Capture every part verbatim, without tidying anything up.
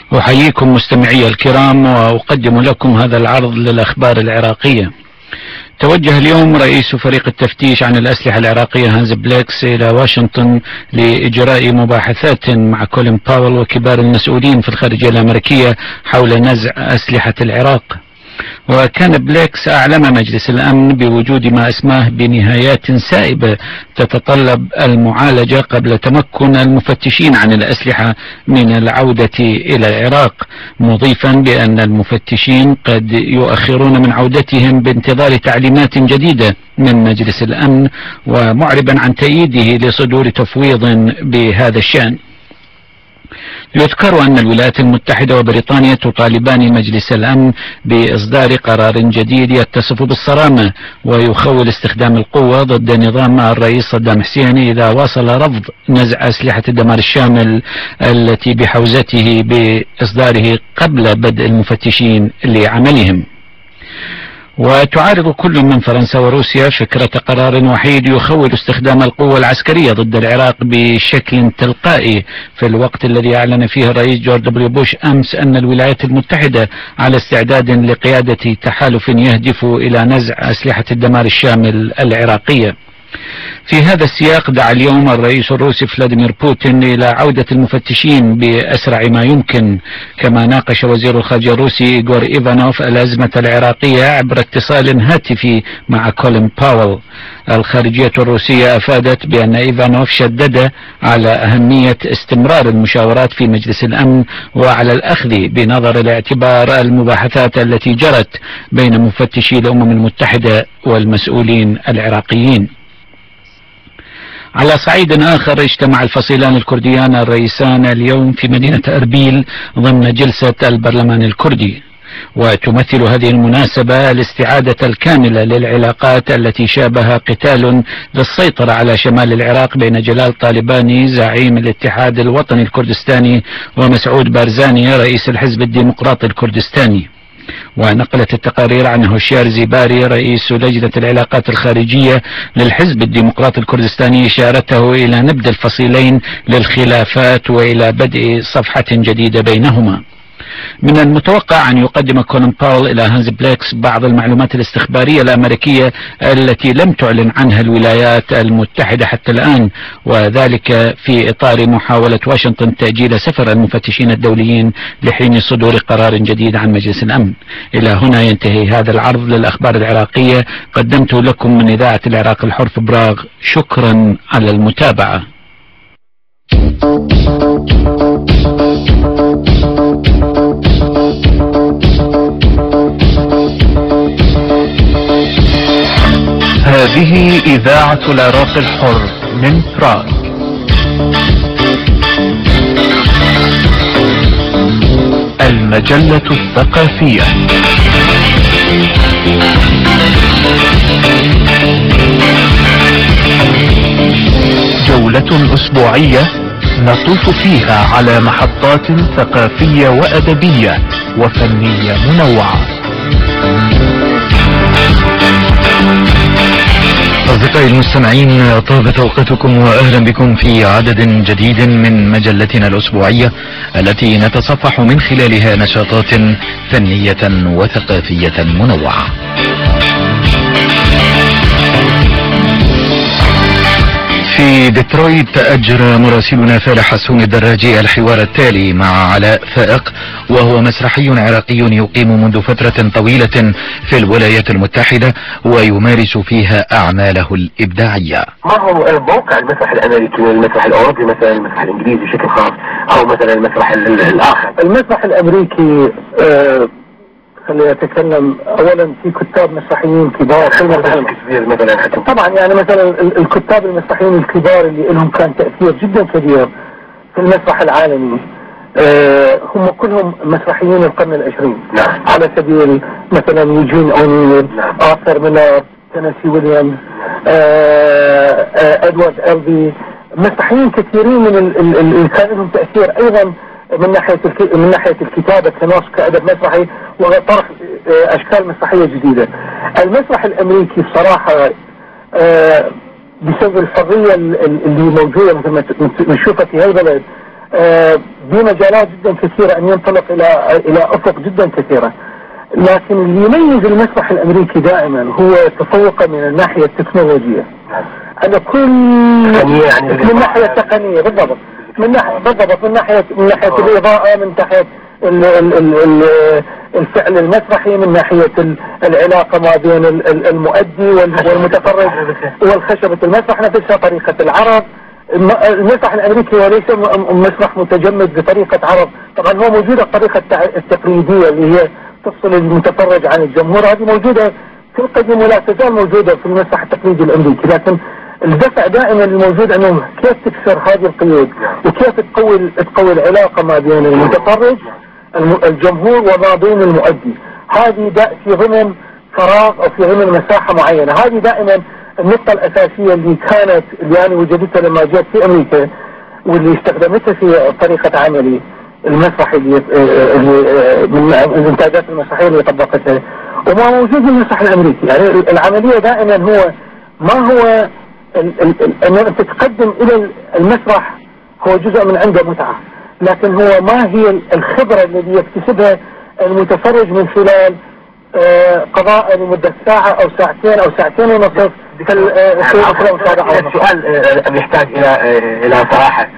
أحييكم مستمعي الكرام وأقدم لكم هذا العرض للأخبار العراقية. توجه اليوم رئيس فريق التفتيش عن الأسلحة العراقية هانز بليكس إلى واشنطن لإجراء مباحثات مع كولين باول وكبار المسؤولين في الخارجية الأمريكية حول نزع أسلحة العراق. وكان بليكس أعلم مجلس الأمن بوجود ما اسماه بنهايات سائبة تتطلب المعالجة قبل تمكن المفتشين عن الأسلحة من العودة إلى العراق، مضيفا بأن المفتشين قد يؤخرون من عودتهم بانتظار تعليمات جديدة من مجلس الأمن، ومعربا عن تأييده لصدور تفويض بهذا الشأن. يذكر أن الولايات المتحدة وبريطانيا تطالبان مجلس الأمن بإصدار قرار جديد يتصف بالصرامة ويخول استخدام القوة ضد نظام الرئيس صدام حسين إذا واصل رفض نزع أسلحة الدمار الشامل التي بحوزته بإصداره قبل بدء المفتشين لعملهم. وتعارض كل من فرنسا وروسيا فكرة قرار وحيد يخول استخدام القوة العسكرية ضد العراق بشكل تلقائي، في الوقت الذي أعلن فيه الرئيس جورج دبليو بوش أمس أن الولايات المتحدة على استعداد لقيادة تحالف يهدف إلى نزع أسلحة الدمار الشامل العراقية. في هذا السياق دعا اليوم الرئيس الروسي فلاديمير بوتين إلى عودة المفتشين بأسرع ما يمكن، كما ناقش وزير الخارجية الروسي إيغور إيفانوف الأزمة العراقية عبر اتصال هاتفي مع كولين باول. الخارجية الروسية أفادت بأن إيفانوف شدد على أهمية استمرار المشاورات في مجلس الأمن وعلى الأخذ بنظر الاعتبار المباحثات التي جرت بين مفتشي الأمم المتحدة والمسؤولين العراقيين. على صعيد آخر، اجتمع الفصيلان الكرديان الرئيسان اليوم في مدينة أربيل ضمن جلسة البرلمان الكردي، وتمثل هذه المناسبة الاستعادة الكاملة للعلاقات التي شابها قتال للسيطرة على شمال العراق بين جلال طالباني زعيم الاتحاد الوطني الكردستاني ومسعود بارزاني رئيس الحزب الديمقراطي الكردستاني. ونقلت التقارير عن هوشيار زيباري رئيس لجنة العلاقات الخارجية للحزب الديمقراطي الكردستاني إشارته إلى نبذ الفصيلين للخلافات وإلى بدء صفحة جديدة بينهما. من المتوقع أن يقدم كولين باول إلى هانز بليكس بعض المعلومات الاستخبارية الأمريكية التي لم تعلن عنها الولايات المتحدة حتى الآن، وذلك في إطار محاولة واشنطن تأجيل سفر المفتشين الدوليين لحين صدور قرار جديد عن مجلس الأمن. إلى هنا ينتهي هذا العرض للأخبار العراقية، قدمته لكم من إذاعة العراق الحر في براغ. شكرا على المتابعة. هذه إذاعة العراق الحر من براغ. المجلة الثقافية. جولة أسبوعية نطوف فيها على محطات ثقافية وأدبية وفنية منوعة. أصدقائي المستمعين، طابت أوقاتكم وأهلا بكم في عدد جديد من مجلتنا الأسبوعية التي نتصفح من خلالها نشاطات فنية وثقافية منوعة. في ديترويت أجرى مراسلنا فالح حسون الدراجي الحوار التالي مع علاء فائق، وهو مسرحي عراقي يقيم منذ فترة طويلة في الولايات المتحدة ويمارس فيها أعماله الإبداعية. ما هو موقع المسرح الأمريكي والمسرح الأوروبي مثلا، المسرح الإنجليزي بشكل خاص، أو مثلا المسرح الآخر؟ المسرح الأمريكي آه خليني أتكلم أولا في كتاب مسرحيين كبار كبير مثلا حتى. طبعا يعني مثلا الكتاب المسرحيين الكبار اللي لهم كان تأثير جدا كبير في المسرح العالمي آه هم كلهم مسرحيين القرن العشرين. نعم. على سبيل مثلا يوجين أونيل، نعم. آرثر ميلر، تينيسي ويليامز، آه آه ادوارد ألفي، مسرحيين كثيرين من اللي كان لهم تأثير أيضا من ناحية من ناحية الكتابة كنص كأدب مسرحي وطرح أشكال مسرحية جديدة. المسرح الأمريكي بصراحة بسبب الحرية اللي موجودة مثل ما نشوفها في هالبلد بمجالات جدا كثيرة أن ينطلق إلى إلى أفق جدا كثيرة. لكن اللي يميز المسرح الأمريكي دائما هو تفوقه من الناحية التكنولوجية على كل يعني من الناحية التقنية بالضبط، من ناحية بالضبط من ناحية من ناحية الإضاءة، من ناحية ال ال ال الفعل المسرحي، من ناحية العلاقة ما بين المؤدي والمتفرج والخشبة المسرح، نفسها طريقة العرض. المسرح الأمريكي وليس مسرح متجمد بطريقة عرض، طبعا هو موجودة الطريقة التقليدية اللي هي تفصل المتفرج عن الجمهور، هذه موجودة في القديم ولا تزال موجودة في المسرح التقليدي الأمريكي. لكن الدفع دائما الموجود أنه كيف تكسر هذه القيود وكيف تقوي تقوي العلاقة ما بين المتفرج الجمهور وما بين المؤدي. هذه في ضمن فراغ أو في ضمن مساحة معينة. هذه دائما النقطة الأساسية اللي كانت اللي أنا وجدتها لما جيت في أمريكا، واللي استخدمتها في طريقة عملي المسرحي اللي من الإنتاجات المسرحية اللي طبقتها، وما موجود في المسرح الأمريكي. يعني العملية دائما هو ما هو أنه أنت تقدم إلى المسرح هو جزء من عنده متعة، لكن هو ما هي الخبرة الذي يكتسبها المتفرج من خلال قضاء لمدة ساعة أو ساعتين أو ساعتين ونصف في السؤال يحتاج إلى إلى صراحة.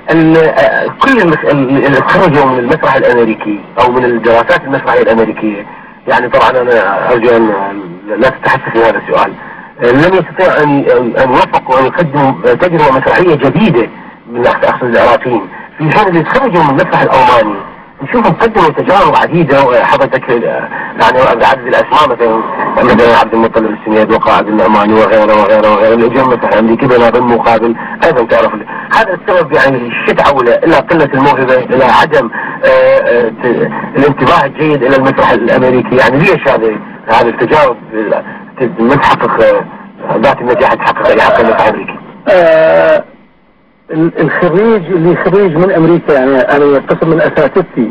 كل اللي خرجوا من المسرح الأمريكي أو من الدراسات المسرحية الأمريكية، يعني طبعا أنا أرجو أن لا تتحسس في هذا السؤال، لم يستطيع أن أن يوفق وأن يقدم تجربة مسرحية جديدة من أقصد العراقيين، في حين اللي تخرجوا من المسرح الألماني نشوفهم قدموا تجارب عديدة. وحضرتك يعني عدد الأسماء مثلا مثلا عبد المطلب السنيد وقائد النعماني وغيره وغيره وغيره اللي جم المسرح الأمريكي بينما بالمقابل أيضا تعرف هذا السبب يعني الشتعة ولا إلا قلة الموهبة إلى عدم آآ آآ الانتباه الجيد إلى المسرح الأمريكي. يعني ليش هذه هذه التجارب ما تحقق ذات النجاح تحقق يحقق المسرح الأمريكي؟ الخريج اللي خريج من أمريكا، يعني أنا قسم من أساتذتي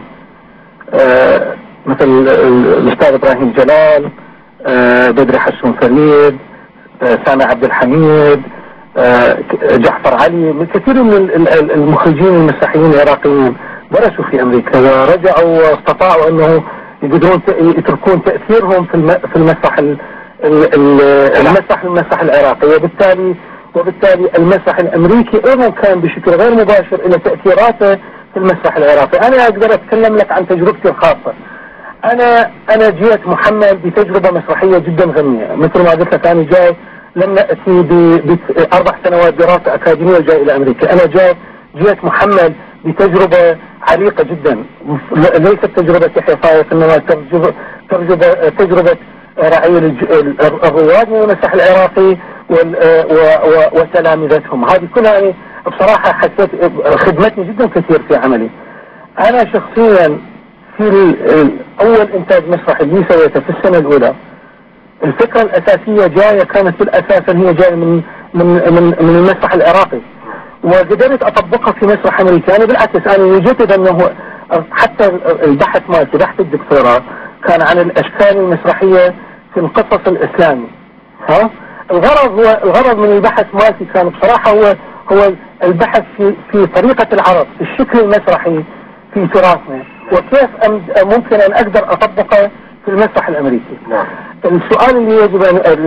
آه مثل الأستاذ إبراهيم جلال، آه بدري حسون فريد، آه سامي عبد الحميد، آه جعفر علي، من كثير من المخرجين المسرحيين العراقيين درسوا في أمريكا ورجعوا واستطاعوا أنه يقدرون يتركون تأثيرهم في في المسرح المسرح المسرح العراقي. وبالتالي وبالتالي المسرح الأمريكي أيضا كان بشكل غير مباشر إلى تأثيراته في المسرح العراقي. أنا أقدر أتكلم لك عن تجربتي الخاصة. أنا أنا جيت محمل بتجربة مسرحية جدا غنية، مثل ما قلت لك أنا جاي لم نأتي بأربع سنوات دراسة أكاديمية جاي إلى أمريكا. أنا جاي جيت محمل بتجربة عريقة جدا، ليست تجربة يحيى فايق، إنما تجربة تجربة رعي الرواد من المسرح العراقي وتلامذتهم. هذه كلها يعني بصراحة حسيت خدمتني جدا كثير في عملي. أنا شخصيا في أول إنتاج مسرحي اللي سويته في السنة الأولى، الفكرة الأساسية جاية كانت في الأساس هي جاية من من من من المسرح العراقي، وقدرت أطبقها في مسرح أمريكي. أنا بالعكس أنا وجدت أنه حتى البحث مالتي بحث الدكتوراه كان عن الأشكال المسرحية في القصص الإسلامي. ها الغرض هو الغرض من البحث مالتي كان بصراحة هو هو البحث في في طريقة العرض، في الشكل المسرحي في تراثنا، وكيف ممكن أن أقدر أطبقه في المسرح الأمريكي. السؤال اللي يجب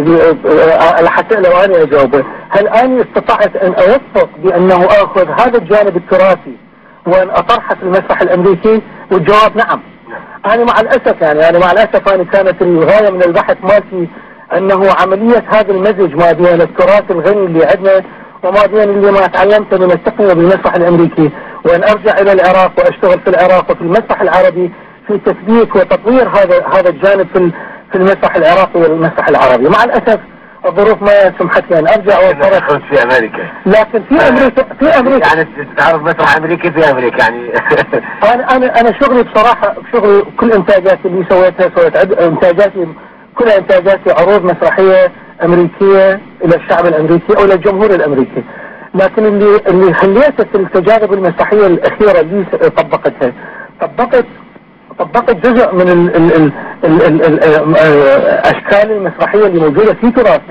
أن حتى لو أنا أجاوبه، هل أنا استطعت أن أوفق بأنه أخذ هذا الجانب التراثي وأن أطرحه في المسرح الأمريكي؟ والجواب نعم. أنا مع الأسف يعني أنا مع الأسف أنا كانت الغاية من البحث مالتي أنه عملية هذا المزج ما بين التراث الغني اللي عندنا وما بين اللي ما تعلمته من التقنية بالمسرح الأمريكي، وأن أرجع إلى العراق وأشتغل في العراق وفي المسرح العربي في تثبيت وتطوير هذا هذا الجانب في في المسرح العراقي والمسرح العربي. مع الأسف الظروف ما سمحت لي أن أرجع وأتفرج في أمريكا، لكن في أمريكا في أمريكا يعني تعرف مسرح أمريكي في أمريكا يعني. أنا أنا أنا شغلي بصراحة شغل كل إنتاجاتي اللي سويتها سويت إنتاجاتي كل إنتاجاتي عروض مسرحية أمريكية إلى الشعب الأمريكي أو إلى الجمهور الأمريكي. لكن اللي اللي خليته في التجارب المسرحية الأخيرة اللي طبقتها طبقت طبقت جزء من ال ال ال ال ال ال الأشكال المسرحية اللي موجودة في تراثنا.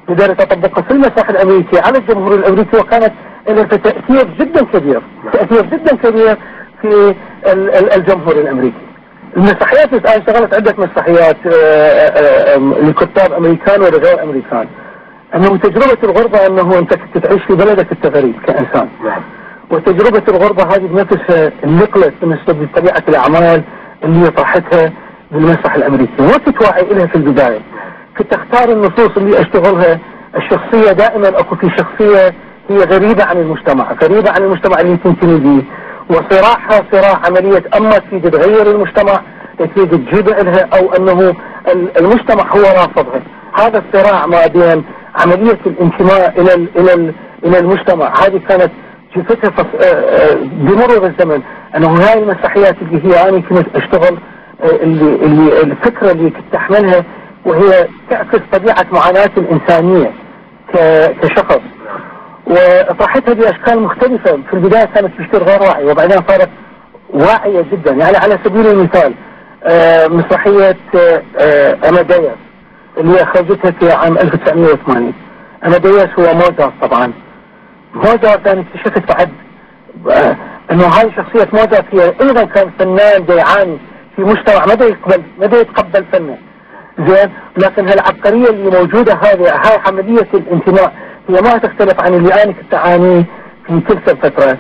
بدأت تطبقها في المسرح الأمريكي على الجمهور الأمريكي، وكانت لها تأثير جدا كبير تأثير جدا كبير في الجمهور الأمريكي. المسرحيات الآن اشتغلت عدة مسرحيات لكتاب أمريكان ورجال أمريكان. أنه تجربة الغربة أنه أنت كنت تعيش في بلدك التغريب كإنسان، وتجربة الغربة هذه بنفسها النقلت بالنسبة لطبيعة الأعمال اللي طرحتها بالمسرح الأمريكي، ما كنت واعي إلها في البداية. كنت أختار النصوص اللي أشتغلها، الشخصية دائما أكو في شخصية هي غريبة عن المجتمع، غريبة عن المجتمع اللي تنتمي به، وصراعها صراع عملية أما تريد تغير المجتمع، تريد تجيب لها، أو أنه المجتمع هو رافضها. هذا الصراع ما بين عملية الانتماء إلى إلى إلى المجتمع، هذه كانت شفتها بمرور الزمن. أنه هاي المسرحيات اللي هي أنا كنت أشتغل اللي, اللي الفكرة اللي كنت أحملها، وهي تعكس طبيعة معاناة الإنسانية كشخص، وطرحتها بأشكال مختلفة. في البداية كانت تشتغل غير واعية، وبعدين صارت واعية جدا. يعني على سبيل المثال مسرحية أمادياس اللي أخرجتها في عام ألف وتسعمئة وثمانين. أمادياس هو موزارت طبعا. موزارت أنا اكتشفت بعد أنه هاي شخصية موزارت هي أيضا كان فنان يعاني في مجتمع ما يقبل ما يتقبل فنه زين، لكن هالعبقرية اللي موجودة هذه، هاي عملية الانتماء، هي ما تختلف عن اللي أنا كنت أعانيه في تلك الفترة.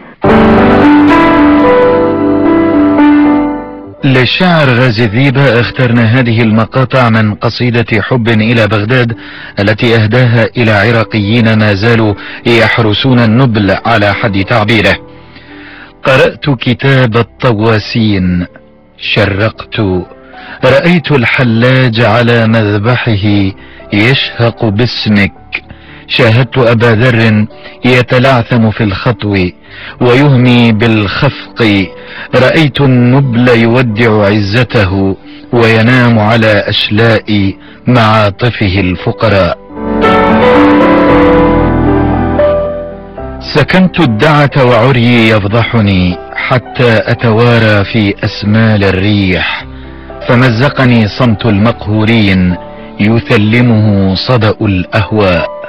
للشاعر غازي الذيبة اخترنا هذه المقاطع من قصيدة حب إلى بغداد التي أهداها إلى عراقيين ما زالوا يحرسون النبل على حد تعبيره. قرأت كتاب الطواسين، شرقت، رأيت الحلاج على مذبحه يشهق باسمك، شاهدت أبا ذر يتلعثم في الخطو ويهمي بالخفق، رأيت النبل يودع عزته وينام على أشلاء معاطفه الفقراء. سكنت الدعة وعري يفضحني حتى أتوارى في أسمال الريح، فمزقني صمت المقهورين يثلمه صدأ الأهواء.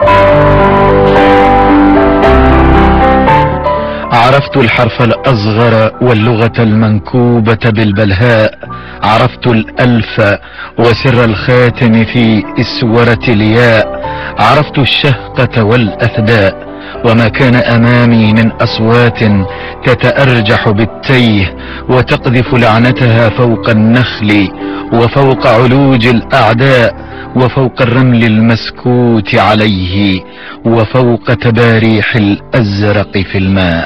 عرفت الحرف الأصغر واللغة المنكوبة بالبلهاء، عرفت الألف وسر الخاتم في إسورة الياء، عرفت الشهقة والأثداء، وما كان أمامي من أصوات تتأرجح بالتيه وتقذف لعنتها فوق النخل وفوق علوج الأعداء وفوق الرمل المسكوت عليه وفوق تباريح الأزرق في الماء.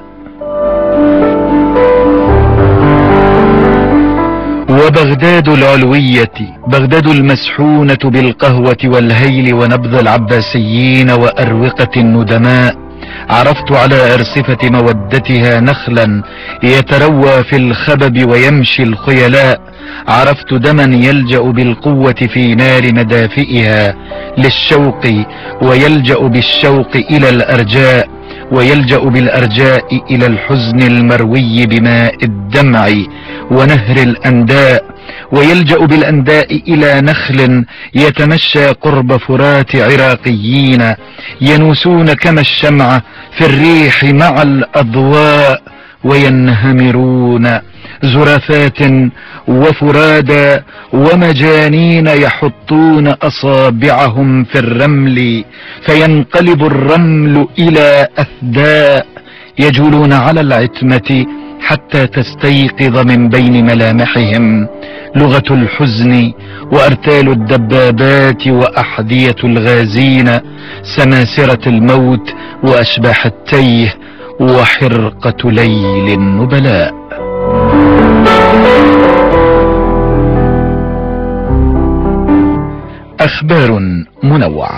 وبغداد العلوية، بغداد المسحونة بالقهوة والهيل ونبض العباسيين وأروقة الندماء، عرفت على أرصفة مودتها نخلا يتروى في الخبب ويمشي الخيلاء، عرفت دما يلجأ بالقوة في نار مدافئها للشوق ويلجأ بالشوق إلى الأرجاء ويلجأ بالأرجاء إلى الحزن المروي بماء الدمع ونهر الأنداء ويلجأ بالأنداء إلى نخل يتمشى قرب فرات عراقيين ينوسون كما الشمعة في الريح مع الأضواء وينهمرون زرافات وفرادا ومجانين يحطون أصابعهم في الرمل فينقلب الرمل إلى أثداء يجولون على العتمة حتى تستيقظ من بين ملامحهم لغة الحزن وأرتال الدبابات وأحذية الغازين سماسرة الموت وأشباح التيه وحرقة ليل النبلاء. أخبار منوعة.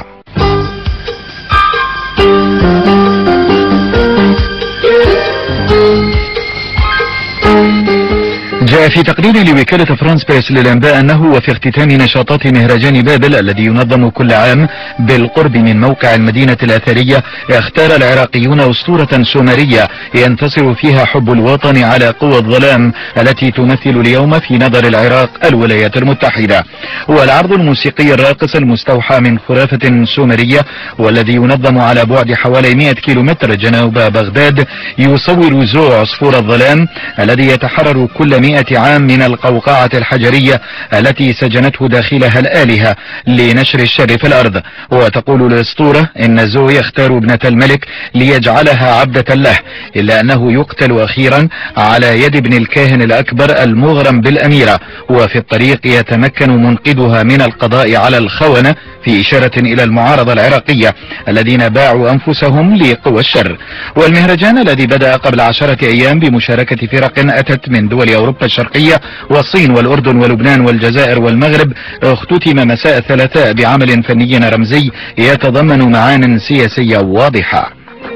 جاء في تقرير لوكالة فرانس بريس للأنباء أنه وفي اختتام نشاطات مهرجان بابل الذي ينظم كل عام بالقرب من موقع المدينة الأثرية، اختار العراقيون أسطورة سومرية ينتصر فيها حب الوطن على قوى الظلام التي تمثل اليوم في نظر العراق الولايات المتحدة. والعرض الموسيقي الراقص المستوحى من خرافة سومرية والذي ينظم على بعد حوالي مئة كيلومتر جنوب بغداد يصور زو عصفور الظلام الذي يتحرر كل مئة عام من القوقعة الحجرية التي سجنته داخلها الآلهة لنشر الشر في الأرض. وتقول الأسطورة إن زو يختار ابنة الملك ليجعلها عبدة له، إلا أنه يقتل أخيرا على يد ابن الكاهن الأكبر المغرم بالأميرة، وفي الطريق يتمكن منقذها من القضاء على الخونة، في إشارة إلى المعارضة العراقية الذين باعوا أنفسهم لقوى الشر. والمهرجان الذي بدأ قبل عشرة أيام بمشاركة فرق أتت من دول أوروبا الشرقية والصين والأردن ولبنان والجزائر والمغرب، اختتم مساء الثلاثاء بعمل فني رمزي يتضمن معان سياسية واضحة.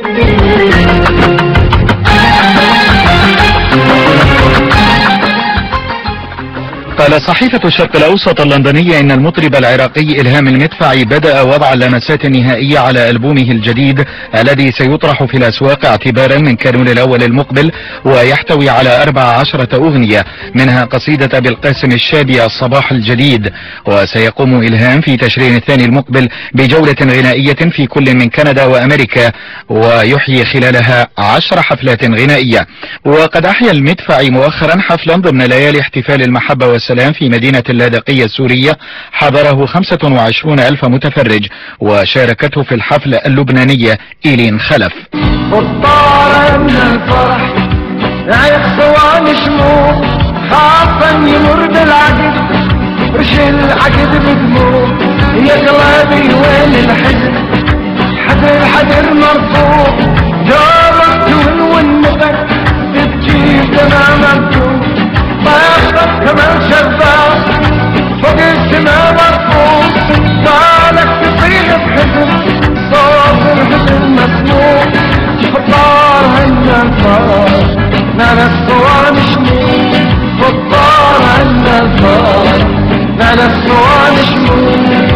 قال صحيفة الشرق الأوسط اللندنية إن المطرب العراقي إلهام المدفعي بدأ وضع اللمسات النهائية على ألبومه الجديد الذي سيطرح في الأسواق اعتبارا من كانون الأول المقبل، ويحتوي على أربع عشرة أغنية منها قصيدة بالقاسم الشادي الصباح الجديد. وسيقوم إلهام في تشرين الثاني المقبل بجولة غنائية في كل من كندا وأمريكا، ويحيي خلالها عشر حفلات غنائية. وقد أحيا المدفعي مؤخرا حفلا ضمن ليالي احتفال المحبة والسلام في مدينة اللاذقية السورية حضره خمسة وعشرون ألف متفرج، وشاركته في الحفل اللبنانية إيلين خلف. والطار من الفرح يخصوان شموع خافا يمر بالعقد رش العقد بدموع يا قلبي وين الحزن حذر حذر مرفوع جارك والنبك تبكي تمام مفتوح طيبك كمان شباب فوق السماء مرفوع بالك تصيح بحزن صوت الحزن مسموع فطار هنا الفار نانا الصوان شموع فطار هنا الفار نانا الصوان شموع.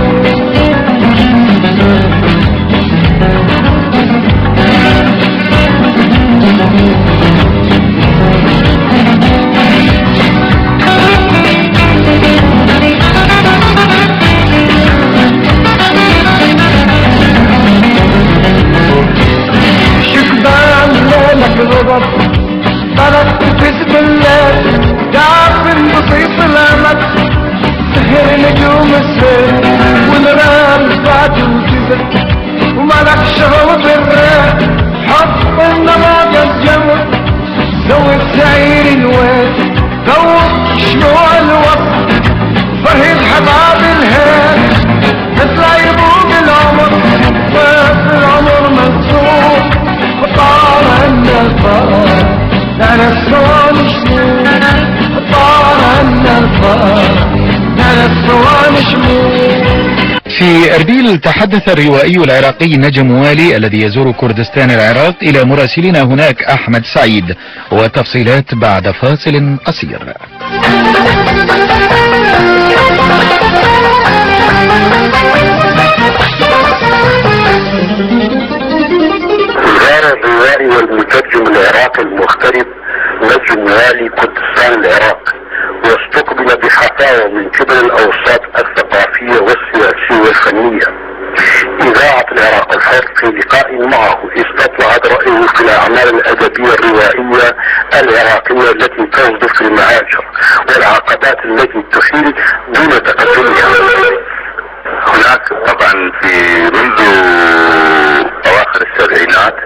طلعت تفز بالليل دافن بصيص الامل سهر نجوم السيل والرام زاد وجزر وملك شغل بالريح حط النماذج الجمر زود سعير الويل ذوق شموع الوصل فرهد حباب الهيل مثل يبوق العمر وفي العمر منصور طار عنا الفار نانا الصوان شموع طار عنا الفار نانا الصوان شموع. في أربيل تحدث الروائي العراقي نجم والي الذي يزور كردستان العراق إلى مراسلنا هناك أحمد سعيد، وتفصيلات بعد فاصل قصير. الروائي والمترجم العراقي المغترب نجم والي كردستان العراق، واستقبل بحفاوة من قبل الأوساط الثقافية والسياسية والفنية. إذاعة العراق الحر في لقاء معه استطلعت رأيه في الأعمال الأدبية الروائية العراقية التي تصدر في المهاجر والعقبات التي تحيل دون تقدمها. هناك طبعا في منذ أواخر السبعينات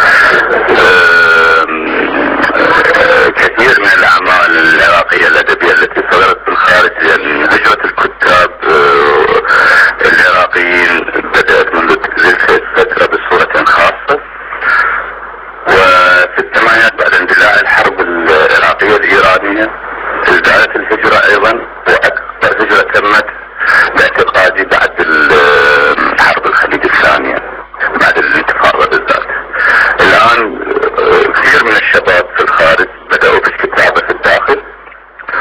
كثير من الأعمال العراقية الأدبية التي صدرت في الخارج، يعني هجرة الكتاب العراقيين بدأت منذ تلك الفترة بصورة خاصة، وفي الثمانينات بعد اندلاع الحرب العراقية الإيرانية ازدادت الهجرة أيضا، وأكثر هجرة تمت باعتقادي بعد حرب الخليج الثانية بعد الانتفاضة بالذات. الآن كثير من الشباب في الخارج بدأوا بالكتابة في الداخل،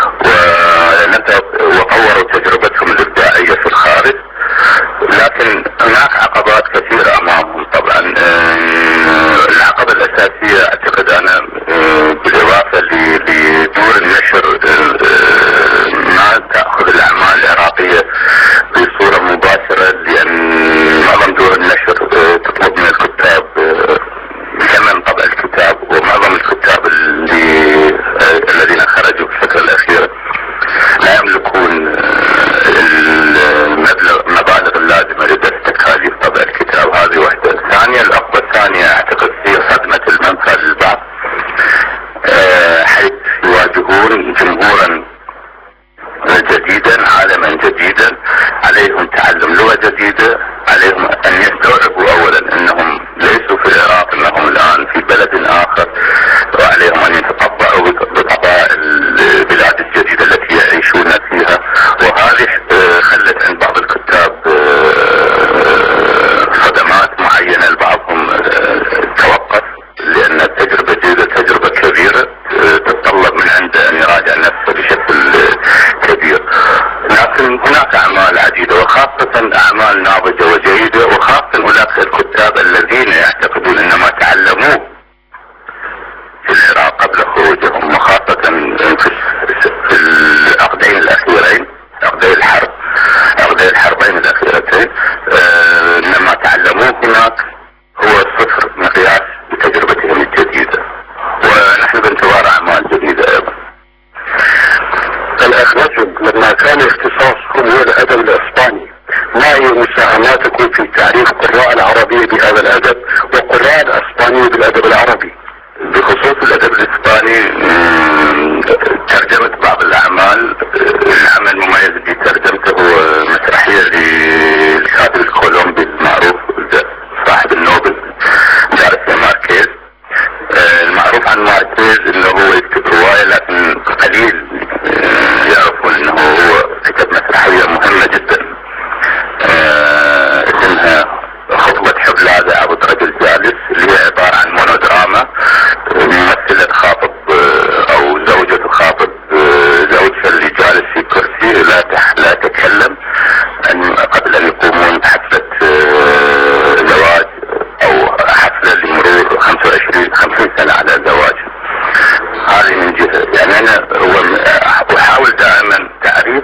خرجوا في الفترة الأخيرة لا يملكون المبلغ المبالغ اللازمة لدفع تكاليف طبع الكتاب. هذه واحدة. ثانيا، العقبة الثانية أعتقد هي صدمة المنفى للبعض، حيث يواجهون جمهورا جديدا، عالما جديدا، عليهم تعلم لغة جديدة، عليهم ان يستوعبوا اولا انهم ليسوا في العراق، انهم الان في بلد اخر، وعليهم ان يتطبعوا بطبائع البلاد الجديدة التي يعيشون فيها. وهذه خلت عند بعض الكتاب صدمات معينة، لبعضهم توقف لان التجربة جديدة، تجربة كبيرة تتطلب من عنده ان يراجع نفسه بشكل كبير. لكن هناك اعمال عديدة، وخاصة اعمال ناضجة وجيدة، وخاصة هناك الكتاب الذين يعتقدون ان ما تعلموه في العراق قبل خروجهم، وخاصة في العقدين الاخيرين، عقدي الحرب، عقدي الحربين الاخيرتين، انما تعلموه هناك هو صفر مقياس بتجربتهم الجديدة، ونحن بانتظار اعمال جديدة ايضا. الأخ نجم، لما كان اختصاصكم هو الأدب الإسباني، ما هي مساهماتكم في تعريف قراء العربية بهذا الأدب وقراء الإسباني بالأدب العربي؟ بخصوص الأدب الإسباني، ترجمة بعض الأعمال. العمل المميز اللي ترجمته هو مسرحية للكاتب الكولومبي المعروف صاحب النوبل جارسيا ماركيز. المعروف عن ماركيز انه هو يكتب رواية، لكن قليل يعرفون انه هو كتب مسرحية مهمة جدا اسمها خطبة حب لاذع عبد رجل جالس، اللي هي عبارة عن مونودراما. ممثلة خاطب او زوجة تخاطب زوجها اللي جالس في كرسي لا لا تتكلم قبل ان يقومون بحفلة زواج او حفلة لمرور خمسة وعشرين خمسين سنة على الزواج. هذه من جهة. يعني انا احاول دائما تعريف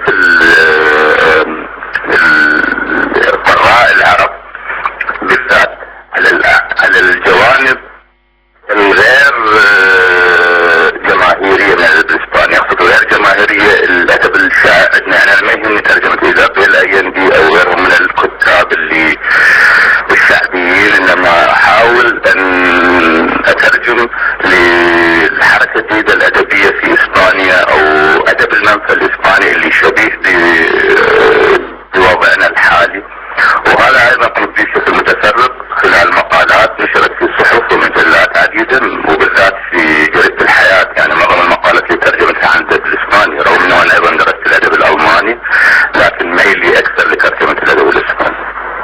القراء العرب بالذات على الجوانب الغير جماهيرية من الادب الاسباني. اقصد غير جماهيرية الادب الشائع عندنا. يعني انا ما يهمني ترجمة ايزابيل ايندي او غيرهم من الكتاب اللي الشعبيين، انما احاول ان اترجم للحركة الجديدة الادبية في اسبانيا او ادب المنفى الاسباني اللي شبيه بوضعنا الحالي. وهذا ايضا قمت به بشكل متفرق خلال مقالات نشرت في صحف ومجلات عديدة، وبالذات في جريدة الحياة. يعني معظم المقالات اللي ترجمتها عن الادب الاسباني، رغم انه انا ايضا درست الادب الالماني، لكن ميلي اكثر لترجمة الادب الاسباني.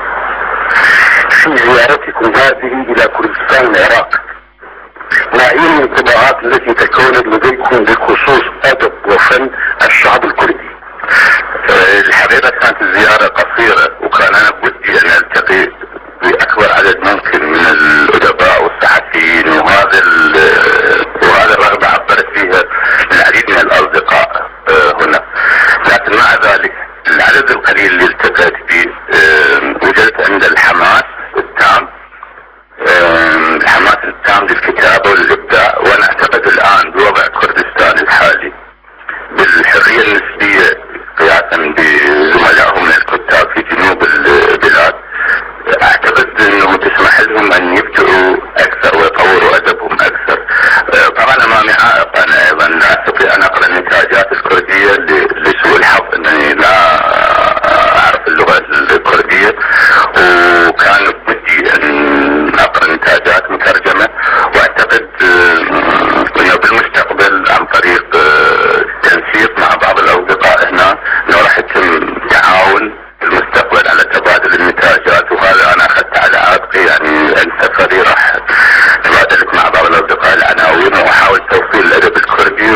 في زيارتكم هذه الى كردستان العراق، ما هي الانطباعات التي تكونت لديكم بخصوص ادب وفن الشعب الكردي؟ الحقيقة كانت الزيارة قصيرة، وكان انا بدي ان التقي باكبر عدد ممكن من الادباء والصحفيين، وهذا وهذا الرغبة عبرت فيها العديد من الاصدقاء هنا. لكن مع ذلك العدد القليل اللي التقيت به وجدت عند الحماس التام، الحماس التام للكتابة والابداع. وانا اعتقد الان بوضع كردستان الحالي بالحرية النسبية قياسا بزملائهم من الكتاب في جنوب البلاد، اعتقد انه تسمح لهم ان يبدعوا اكثر ويطوروا ادبهم اكثر. طبعا امامي عائق، انا ايضا لا استطيع ان اقرا النتاجات الكردية لسوء الحظ انني لا اعرف اللغة الكردية، وكان بدي ان اقرا نتاجات مترجمة. واعتقد انه بالمستقبل عن طريق التنسيق مع بعض الاصدقاء هنا انه راح يتم تعاون في المستقبل على تبادل النتاجات. وهذا انا اخذت على عاتقي، يعني السفري راح تبادلت مع بعض الاصدقاء العناوين، واحاول توصيل الادب الكردي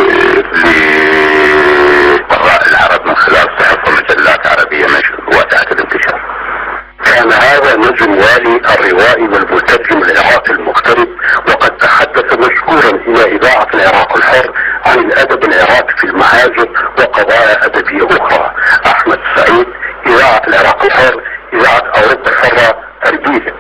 لقراء العرب من خلال صحف ومجلات عربية واسعة الانتشار. كان هذا نجم والي الروائي والمترجم العراقي المغترب، وقد تحدث مشكورا الى اذاعة العراق الحر عن الادب العراقي في المهاجر وقضايا ادبية اخرى. احمد سعيد، اذاعة العراق الحر، اذاعة اوروبا الحرة، اربيل.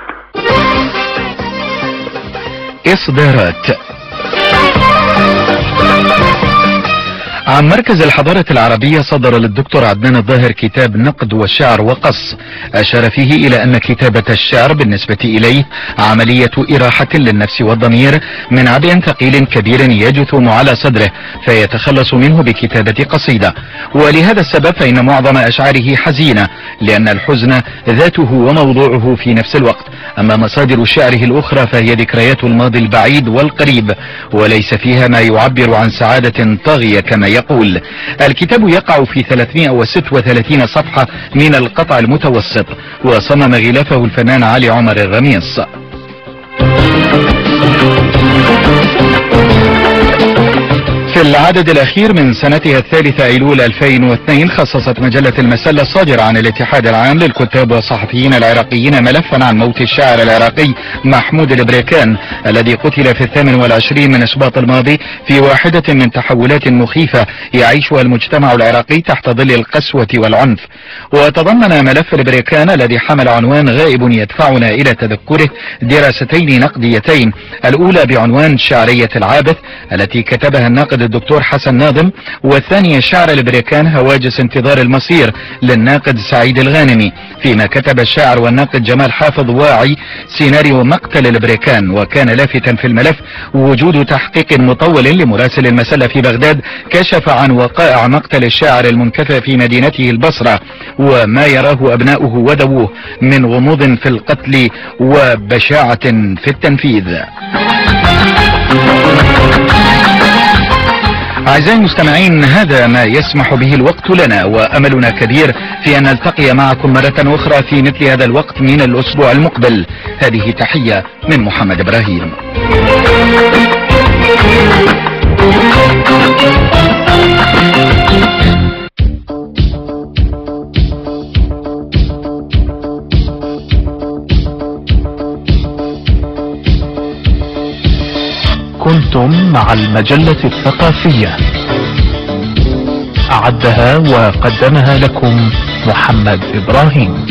اصدارات عن مركز الحضارة العربية صدر للدكتور عدنان الظاهر كتاب نقد والشعر وقص، أشار فيه إلى أن كتابة الشعر بالنسبة إليه عملية إراحة للنفس والضمير من عبء ثقيل كبير يجثم على صدره فيتخلص منه بكتابة قصيدة، ولهذا السبب فإن معظم أشعاره حزينة لأن الحزن ذاته وموضوعه في نفس الوقت، أما مصادر شعره الأخرى فهي ذكريات الماضي البعيد والقريب وليس فيها ما يعبر عن سعادة طاغية كما يقول. الكتاب يقع في ثلاثمائة وستة وثلاثين صفحة من القطع المتوسط، وصمم غلافه الفنان علي عمر الرميص. في العدد الأخير من سنتها الثالثة أيلول ألفين واثنين خصصت مجلة المسلة الصادرة عن الاتحاد العام للكتاب والصحفيين العراقيين ملفا عن موت الشاعر العراقي محمود البريكان الذي قتل في الثامن والعشرين من شباط الماضي في واحدة من تحولات مخيفة يعيشها المجتمع العراقي تحت ظل القسوة والعنف. وتضمن ملف البريكان الذي حمل عنوان غائب يدفعنا إلى تذكره دراستين نقديتين، الأولى بعنوان شعرية العابث التي كتبها الناقد الدكتور حسن ناظم، والثانية شعر البريكان هواجس انتظار المصير للناقد سعيد الغانمي، فيما كتب الشاعر والناقد جمال حافظ واعي سيناريو مقتل البريكان. وكان لافتا في الملف وجود تحقيق مطول لمراسل المسلة في بغداد كشف عن وقائع مقتل الشاعر المنكفى في مدينته البصرة وما يراه أبناؤه ودووه من غموض في القتل وبشاعة في التنفيذ. أعزائي المستمعين، هذا ما يسمح به الوقت لنا، وأملنا كبير في أن نلتقي معكم مرة أخرى في مثل هذا الوقت من الأسبوع المقبل. هذه تحية من محمد إبراهيم. كنتم مع المجلة الثقافية، أعدها وقدمها لكم محمد إبراهيم.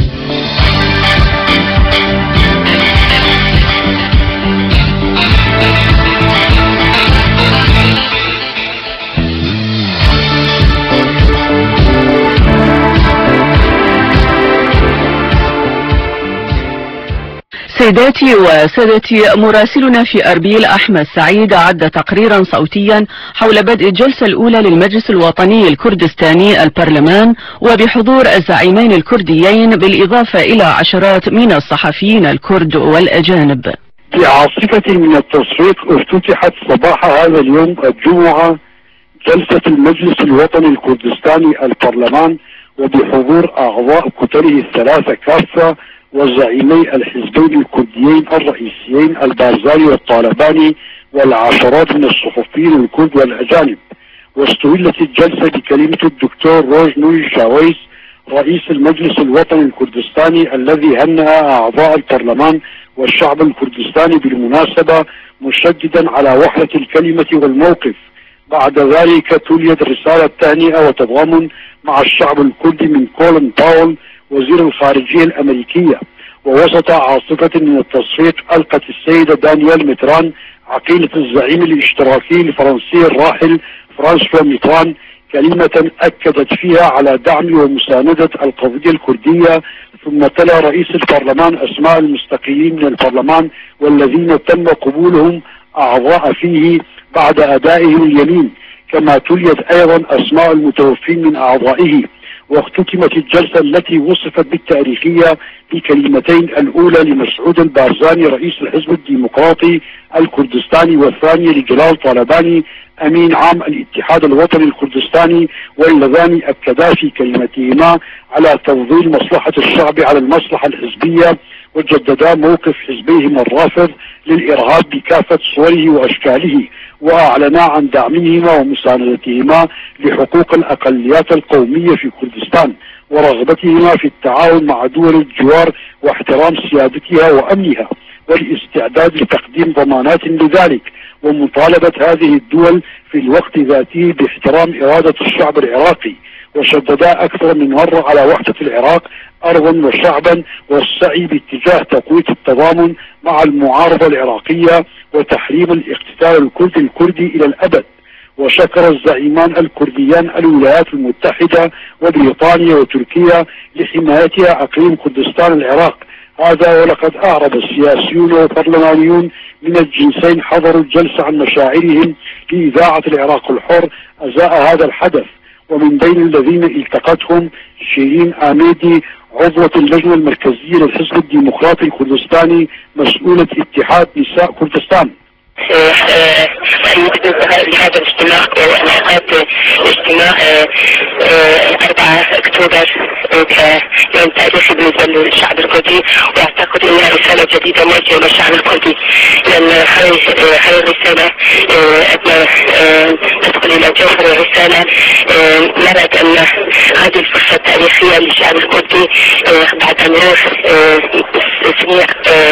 سيداتي وسادتي، مراسلنا في أربيل أحمد سعيد عد تقريرا صوتيا حول بدء الجلسة الأولى للمجلس الوطني الكردستاني البرلمان وبحضور الزعيمين الكرديين بالإضافة إلى عشرات من الصحفيين الكرد والأجانب. في عاصفة من التصفيق افتتحت صباح هذا اليوم الجمعة جلسة المجلس الوطني الكردستاني البرلمان وبحضور أعضاء كتله الثلاثة كافة وزعيمي الحزبين الكرديين الرئيسيين البارزاني والطالباني والعشرات من الصحفيين الكرد والأجانب. واستهلت الجلسة بكلمة الدكتور روج نوي شاويس رئيس المجلس الوطني الكردستاني الذي هنأ أعضاء البرلمان والشعب الكردستاني بالمناسبة، مشددا على وحدة الكلمة والموقف. بعد ذلك تليت رسالة تهنئة وتضامن مع الشعب الكردي من كولين باول وزير الخارجية الأمريكية. ووسط عاصفة من التصفيق ألقت السيدة دانيال متران عقيلة الزعيم الاشتراكي الفرنسي الراحل فرانسوا ميتران كلمة أكدت فيها على دعم ومساندة القضية الكردية. ثم تلا رئيس البرلمان أسماء المستقيلين من البرلمان والذين تم قبولهم أعضاء فيه بعد أدائهم اليمين، كما تليت أيضا أسماء المتوفين من أعضائه. واختتمت الجلسة التي وصفت بالتاريخية بكلمتين، الأولى لمسعود البارزاني رئيس الحزب الديمقراطي الكردستاني، والثانية لجلال طالباني أمين عام الاتحاد الوطني الكردستاني، واللذان أكدا في كلمتهما على تفضيل مصلحة الشعب على المصلحة الحزبية، وجددا موقف حزبيهما الرافض للإرهاب بكافة صوره وأشكاله، وأعلنا عن دعمهما ومساندتهما لحقوق الأقليات القومية في كردستان، ورغبتهما في التعاون مع دول الجوار واحترام سيادتها وأمنها، والاستعداد لتقديم ضمانات لذلك، ومطالبة هذه الدول في الوقت ذاته باحترام إرادة الشعب العراقي. وشددا أكثر من مرة على وحدة العراق أرضا وشعبا، والسعي باتجاه تقوية التضامن مع المعارضة العراقية وتحريم الاقتتال الكردي الكردي إلى الأبد. وشكر الزعيمان الكرديان الولايات المتحدة وبريطانيا وتركيا لحمايتها أقليم كردستان العراق. هذا ولقد أعرب السياسيون والبرلمانيون من الجنسين حضروا الجلسة عن مشاعرهم لإذاعة العراق الحر أزاء هذا الحدث. ومن بين الذين التقتهم شيرين آميدي عضوة اللجنة المركزية للحزب الديمقراطي الكردستاني مسؤولة اتحاد نساء كردستان. لهذا الاجتماع وانعقاد اجتماع أربعة أكتوبر كيوم تاريخي بالنسبة للشعب الكردي، واعتقد انها رسالة جديدة موجهة للشعب الكردي، لان هذه الرسالة تدخل الى جوهر الرسالة. نرى ان هذه الفرصة التاريخية للشعب الكردي بعد ان يمر سنين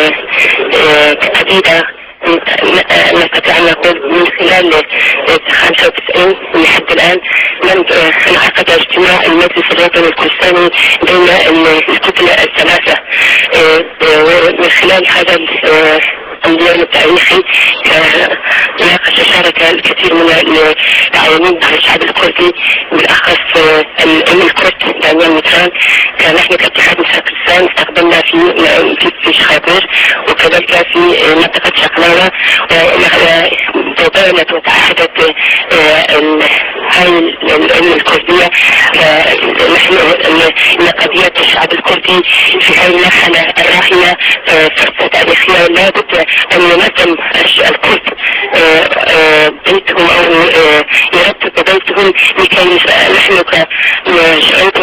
عديدة نستطيع أن نقول من خلال خمسة وتسعين لحد الآن لم انعقد اجتماع المجلس الوطني الكردستاني بين الكتلة الثلاثة. ومن خلال هذا اليوم التاريخي ناقش شارك الكثير من العاملين على الشعب الكردي، بالاخص الام الكرد دانيال متران. نحن كاتحاد نساء كردستان استقبلنا في في شخابير وكذلك في منطقه شقلاوه، وتباينت وتعهدت هاي الام الكرديه نحن ان قضيه الشعب الكردي في هذه المرحله الراهنه فرصه تاريخيه لابد أن ينظم الكرد بيتهم أو يرتب بيتهم لكي نحن كشعوب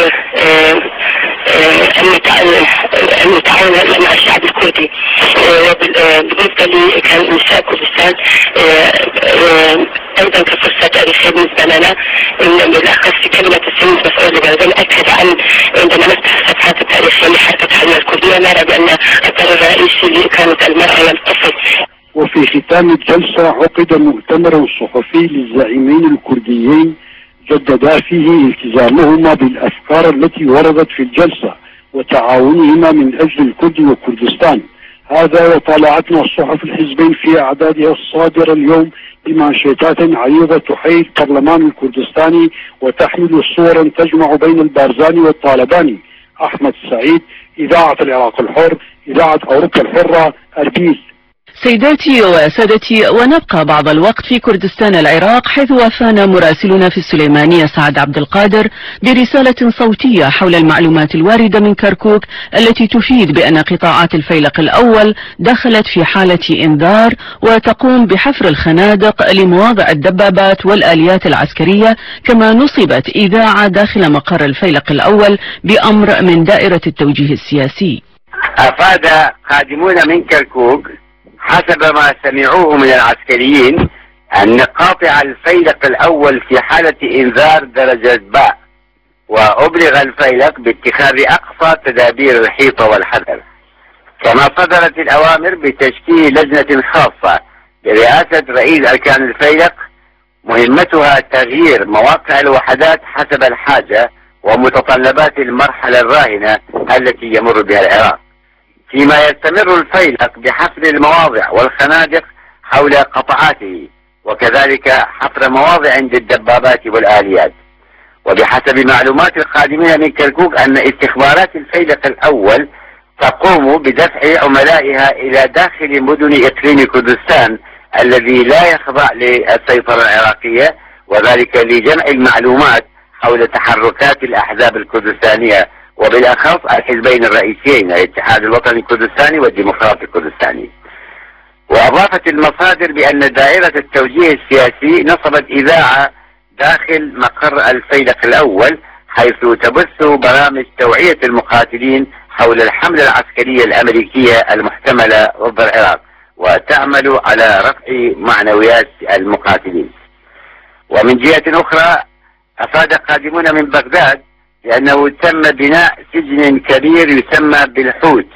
أن نتعاون مع الشعب الكردي. بالنسبة لي كان نساء كردستان أيضا كفرصة تاريخية بالنسبة لنا، بالأخص في كلمة السيد مسؤول البلدان أكد عن عندما نفتح الصفحات التاريخية لحركة حلم الكردية نرى بأن الأثر الرئيسي كانت المرأة والطفل. وفي ختام الجلسة عقد مؤتمر صحفي للزعيمين الكرديين جددا فيه التزامهما بالأفكار التي وردت في الجلسة وتعاونهما من أجل الكرد وكردستان. هذا وطالعتنا الصحف الحزبين في أعدادها الصادرة اليوم بمانشيتات عريضة تحيي البرلمان الكردستاني وتحمل صورا تجمع بين البارزاني والطالباني. أحمد سعيد، إذاعة العراق الحر، إذاعة أوروبا الحرة، أربيل. سيداتي وسادتي، ونبقى بعض الوقت في كردستان العراق، حيث وافانا مراسلنا في السليمانية سعد عبد القادر برسالة صوتية حول المعلومات الواردة من كركوك التي تفيد بأن قطاعات الفيلق الأول دخلت في حالة إنذار وتقوم بحفر الخنادق لمواضع الدبابات والآليات العسكرية، كما نصبت إذاعة داخل مقر الفيلق الأول بأمر من دائرة التوجيه السياسي. أفاد قادمون من كركوك حسب ما سمعوه من العسكريين أن قاطع الفيلق الأول في حالة إنذار درجة باء، وأبلغ الفيلق باتخاذ أقصى تدابير الحيطة والحذر. كما صدرت الأوامر بتشكيل لجنة خاصة برئاسة رئيس أركان الفيلق مهمتها تغيير مواقع الوحدات حسب الحاجة ومتطلبات المرحلة الراهنة التي يمر بها العراق، فيما يستمر الفيلق بحفر المواضع والخنادق حول قطعاته، وكذلك حفر مواضع عند الدبابات والآليات. وبحسب معلومات القادمين من كركوك أن استخبارات الفيلق الأول تقوم بدفع عملائها إلى داخل مدن إقليم كردستان الذي لا يخضع للسيطرة العراقية، وذلك لجمع المعلومات حول تحركات الأحزاب الكردستانية وبالأخص الحزبين الرئيسيين الاتحاد الوطني الكردستاني والديمقراطي الكردستاني. وأضافت المصادر بأن دائرة التوجيه السياسي نصبت إذاعة داخل مقر الفيلق الأول، حيث تبث برامج توعية المقاتلين حول الحملة العسكرية الأمريكية المحتملة ضد العراق، وتعمل على رفع معنويات المقاتلين. ومن جهة أخرى أفاد قادمون من بغداد لأنه تم بناء سجن كبير يسمى بالحوت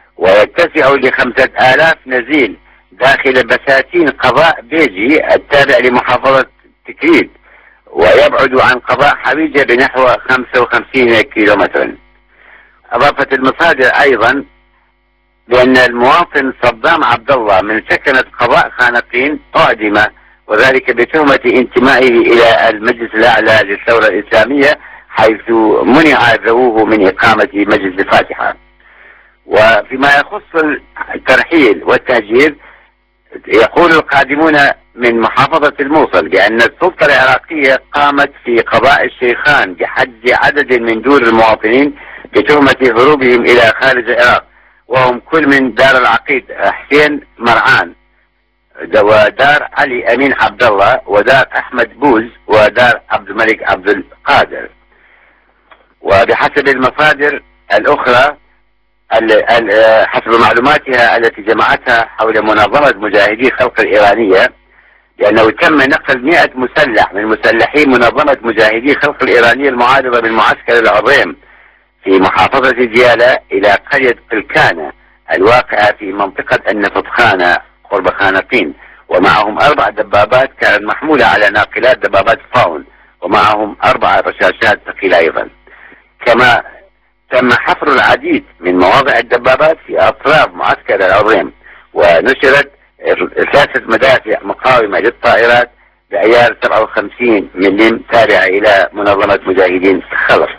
ويتسع لخمسة آلاف نزيل داخل بساتين قضاء بيجي التابع لمحافظة تكريت، ويبعد عن قضاء حويجة بنحو خمسة وخمسين كيلومترا. أضافت المصادر أيضا بأن المواطن صدام عبد الله من سكنة قضاء خانقين أعدم وذلك بتهمة انتمائه إلى المجلس الأعلى للثورة الإسلامية، حيث منع ذووه من إقامة مجلس الفاتحة. وفيما يخص الترحيل والتهجير، يقول القادمون من محافظة الموصل بأن السلطة العراقية قامت في قضاء الشيخان بحج عدد من دور المواطنين بتهمة هروبهم إلى خارج العراق، وهم كل من دار العقيد حسين مرعان ودار علي أمين عبد الله ودار أحمد بوز ودار عبد الملك عبد القادر. وبحسب المصادر الأخرى حسب معلوماتها التي جمعتها حول منظمة مجاهدي خلق الإيرانية، لأنه تم نقل مئة مسلح من مسلحي منظمة مجاهدي خلق الإيرانية المعارضة من معسكر العظيم في محافظة ديالى إلى قرية قلكانة الواقعة في منطقة النفطخانة قرب خانقين، ومعهم أربع دبابات كانت محمولة على ناقلات دبابات فاون، ومعهم أربع رشاشات ثقيلة أيضا. كما تم حفر العديد من مواضع الدبابات في أطراف معسكر العظيم، ونشرت ثلاثة مدافع مقاومة للطائرات بعيار سبعة وخمسين ملم تابعة إلى منظمة مجاهدين خلق.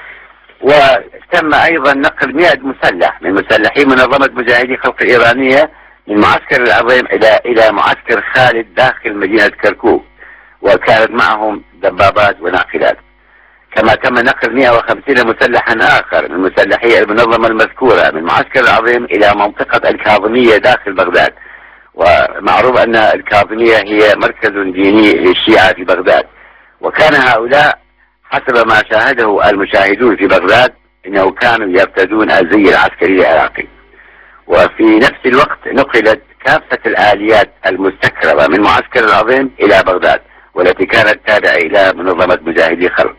وتم أيضا نقل مئة مسلح من مسلحي منظمة مجاهدي خلق الإيرانية من معسكر العظيم إلى إلى معسكر خالد داخل مدينة كركوك، وكانت معهم دبابات وناقلات. كما تم نقل مئة وخمسين مسلحا آخر من مسلحي المنظمة المذكورة من معسكر العظيم إلى منطقة الكاظمية داخل بغداد، ومعروف أن الكاظمية هي مركز ديني للشيعة في بغداد. وكان هؤلاء حسب ما شاهده المشاهدون في بغداد إنه كانوا يرتدون الزي العسكري العراقي. وفي نفس الوقت نقلت كافة الآليات المستكرمة من معسكر العظيم إلى بغداد، والتي كانت تابعة إلى منظمة مجاهدي خلق.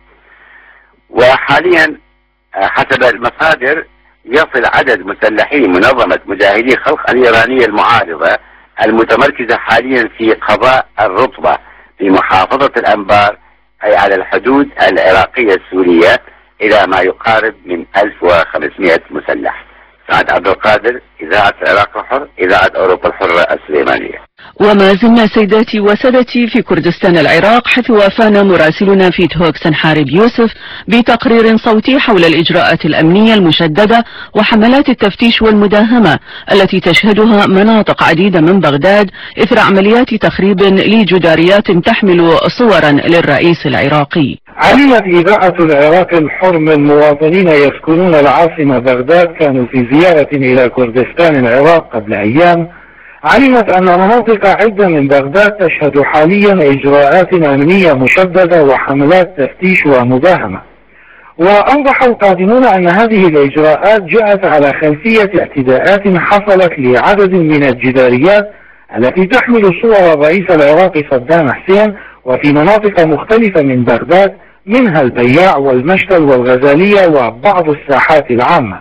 وحاليا حسب المصادر يصل عدد مسلحي منظمة مجاهدي خلق الإيرانية المعارضة المتمركزة حاليا في قضاء الرطبة في محافظة الأنبار، أي على الحدود العراقية السورية، إلى ما يقارب من ألف وخمسمئة مسلح. سعد عبد القادر، إذاعة العراق الحر، إذاعة أوروبا الحرة السليمانية. وما زلنا سيداتي وسادتي في كردستان العراق، حيث وافانا مراسلنا في تهوك سنحارب يوسف بتقرير صوتي حول الإجراءات الأمنية المشددة وحملات التفتيش والمداهمة التي تشهدها مناطق عديدة من بغداد إثر عمليات تخريب لجداريات تحمل صورا للرئيس العراقي. علمت إذاعة العراق الحر من مواطنين يسكنون العاصمة بغداد كانوا في زيارة إلى كردستان العراق قبل أيام، علمت أن مناطق عدة من بغداد تشهد حاليا إجراءات أمنية مشددة وحملات تفتيش ومداهمة. وأوضح القادمون أن هذه الإجراءات جاءت على خلفية اعتداءات حصلت لعدد من الجداريات التي تحمل صور الرئيس العراقي صدام حسين وفي مناطق مختلفة من بغداد، منها البياع والمشتل والغزالية وبعض الساحات العامة.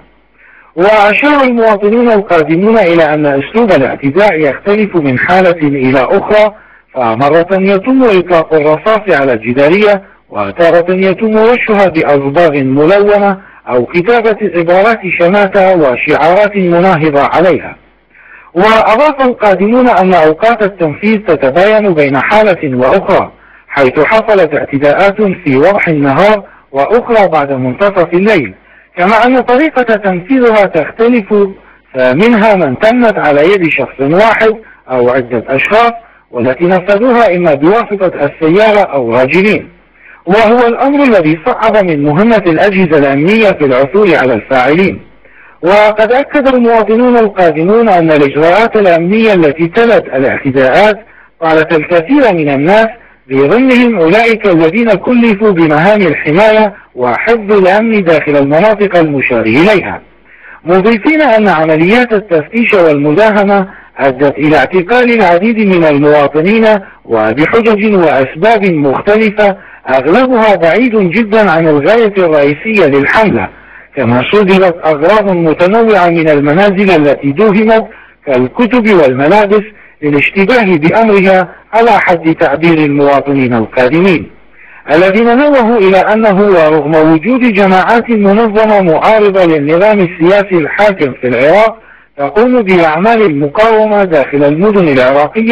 وأشار المواطنون القادمون إلى أن أسلوب الاعتداء يختلف من حالة إلى أخرى، فمرة يتم إطلاق الرصاص على الجدارية، وتارة يتم رشها بأصباغ ملونة أو كتابة عبارات شماتة وشعارات مناهضة عليها. وأضاف القادمون أن أوقات التنفيذ تتباين بين حالة وأخرى، حيث حصلت اعتداءات في وضح النهار وأخرى بعد منتصف الليل، كما أن طريقة تنفيذها تختلف، فمنها من تمت على يد شخص واحد أو عدة أشخاص، والتي نفذوها إما بواسطة السيارة أو راجلين، وهو الأمر الذي صعب من مهمة الأجهزة الأمنية في العثور على الفاعلين. وقد أكد المواطنون القادمون أن الإجراءات الأمنية التي تلت الاعتداءات قالت الكثير من الناس بضمنهم أولئك الذين كلفوا بمهام الحماية وحفظ الأمن داخل المناطق المشار إليها، مضيفين أن عمليات التفتيش والمداهمة أدت إلى اعتقال العديد من المواطنين وبحجج وأسباب مختلفة أغلبها بعيد جدا عن الغاية الرئيسية للحملة، كما صدرت أغراض متنوعة من المنازل التي دوهمت كالكتب والملابس للاشتباه بأمرها على حد تعبير المواطنين القادمين، الذين نوهوا إلى أنه ورغم وجود جماعات منظمة معارضة للنظام السياسي الحاكم في العراق تقوم بأعمال المقاومة داخل المدن العراقية،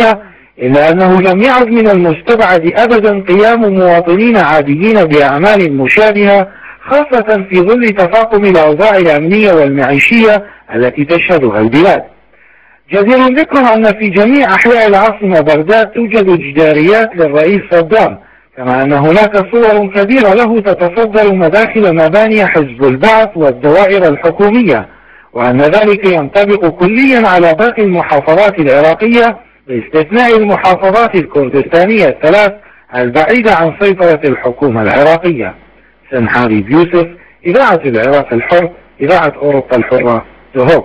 إلا أنه لم يعد من المستبعد أبدا قيام مواطنين عاديين بأعمال مشابهة، خاصة في ظل تفاقم الأوضاع الأمنية والمعيشية التي تشهدها البلاد. جدير الذكر أن في جميع أحياء العاصمة بغداد توجد جداريات للرئيس صدام، كما أن هناك صور كبيرة له تتصدر مداخل مباني حزب البعث والدوائر الحكومية، وأن ذلك ينطبق كليا على باقي المحافظات العراقية باستثناء المحافظات الكردستانية الثلاث البعيدة عن سيطرة الحكومة العراقية. سنحاري يوسف، إذاعة العراق الحر، إذاعة أوروبا الحرة، دهوك.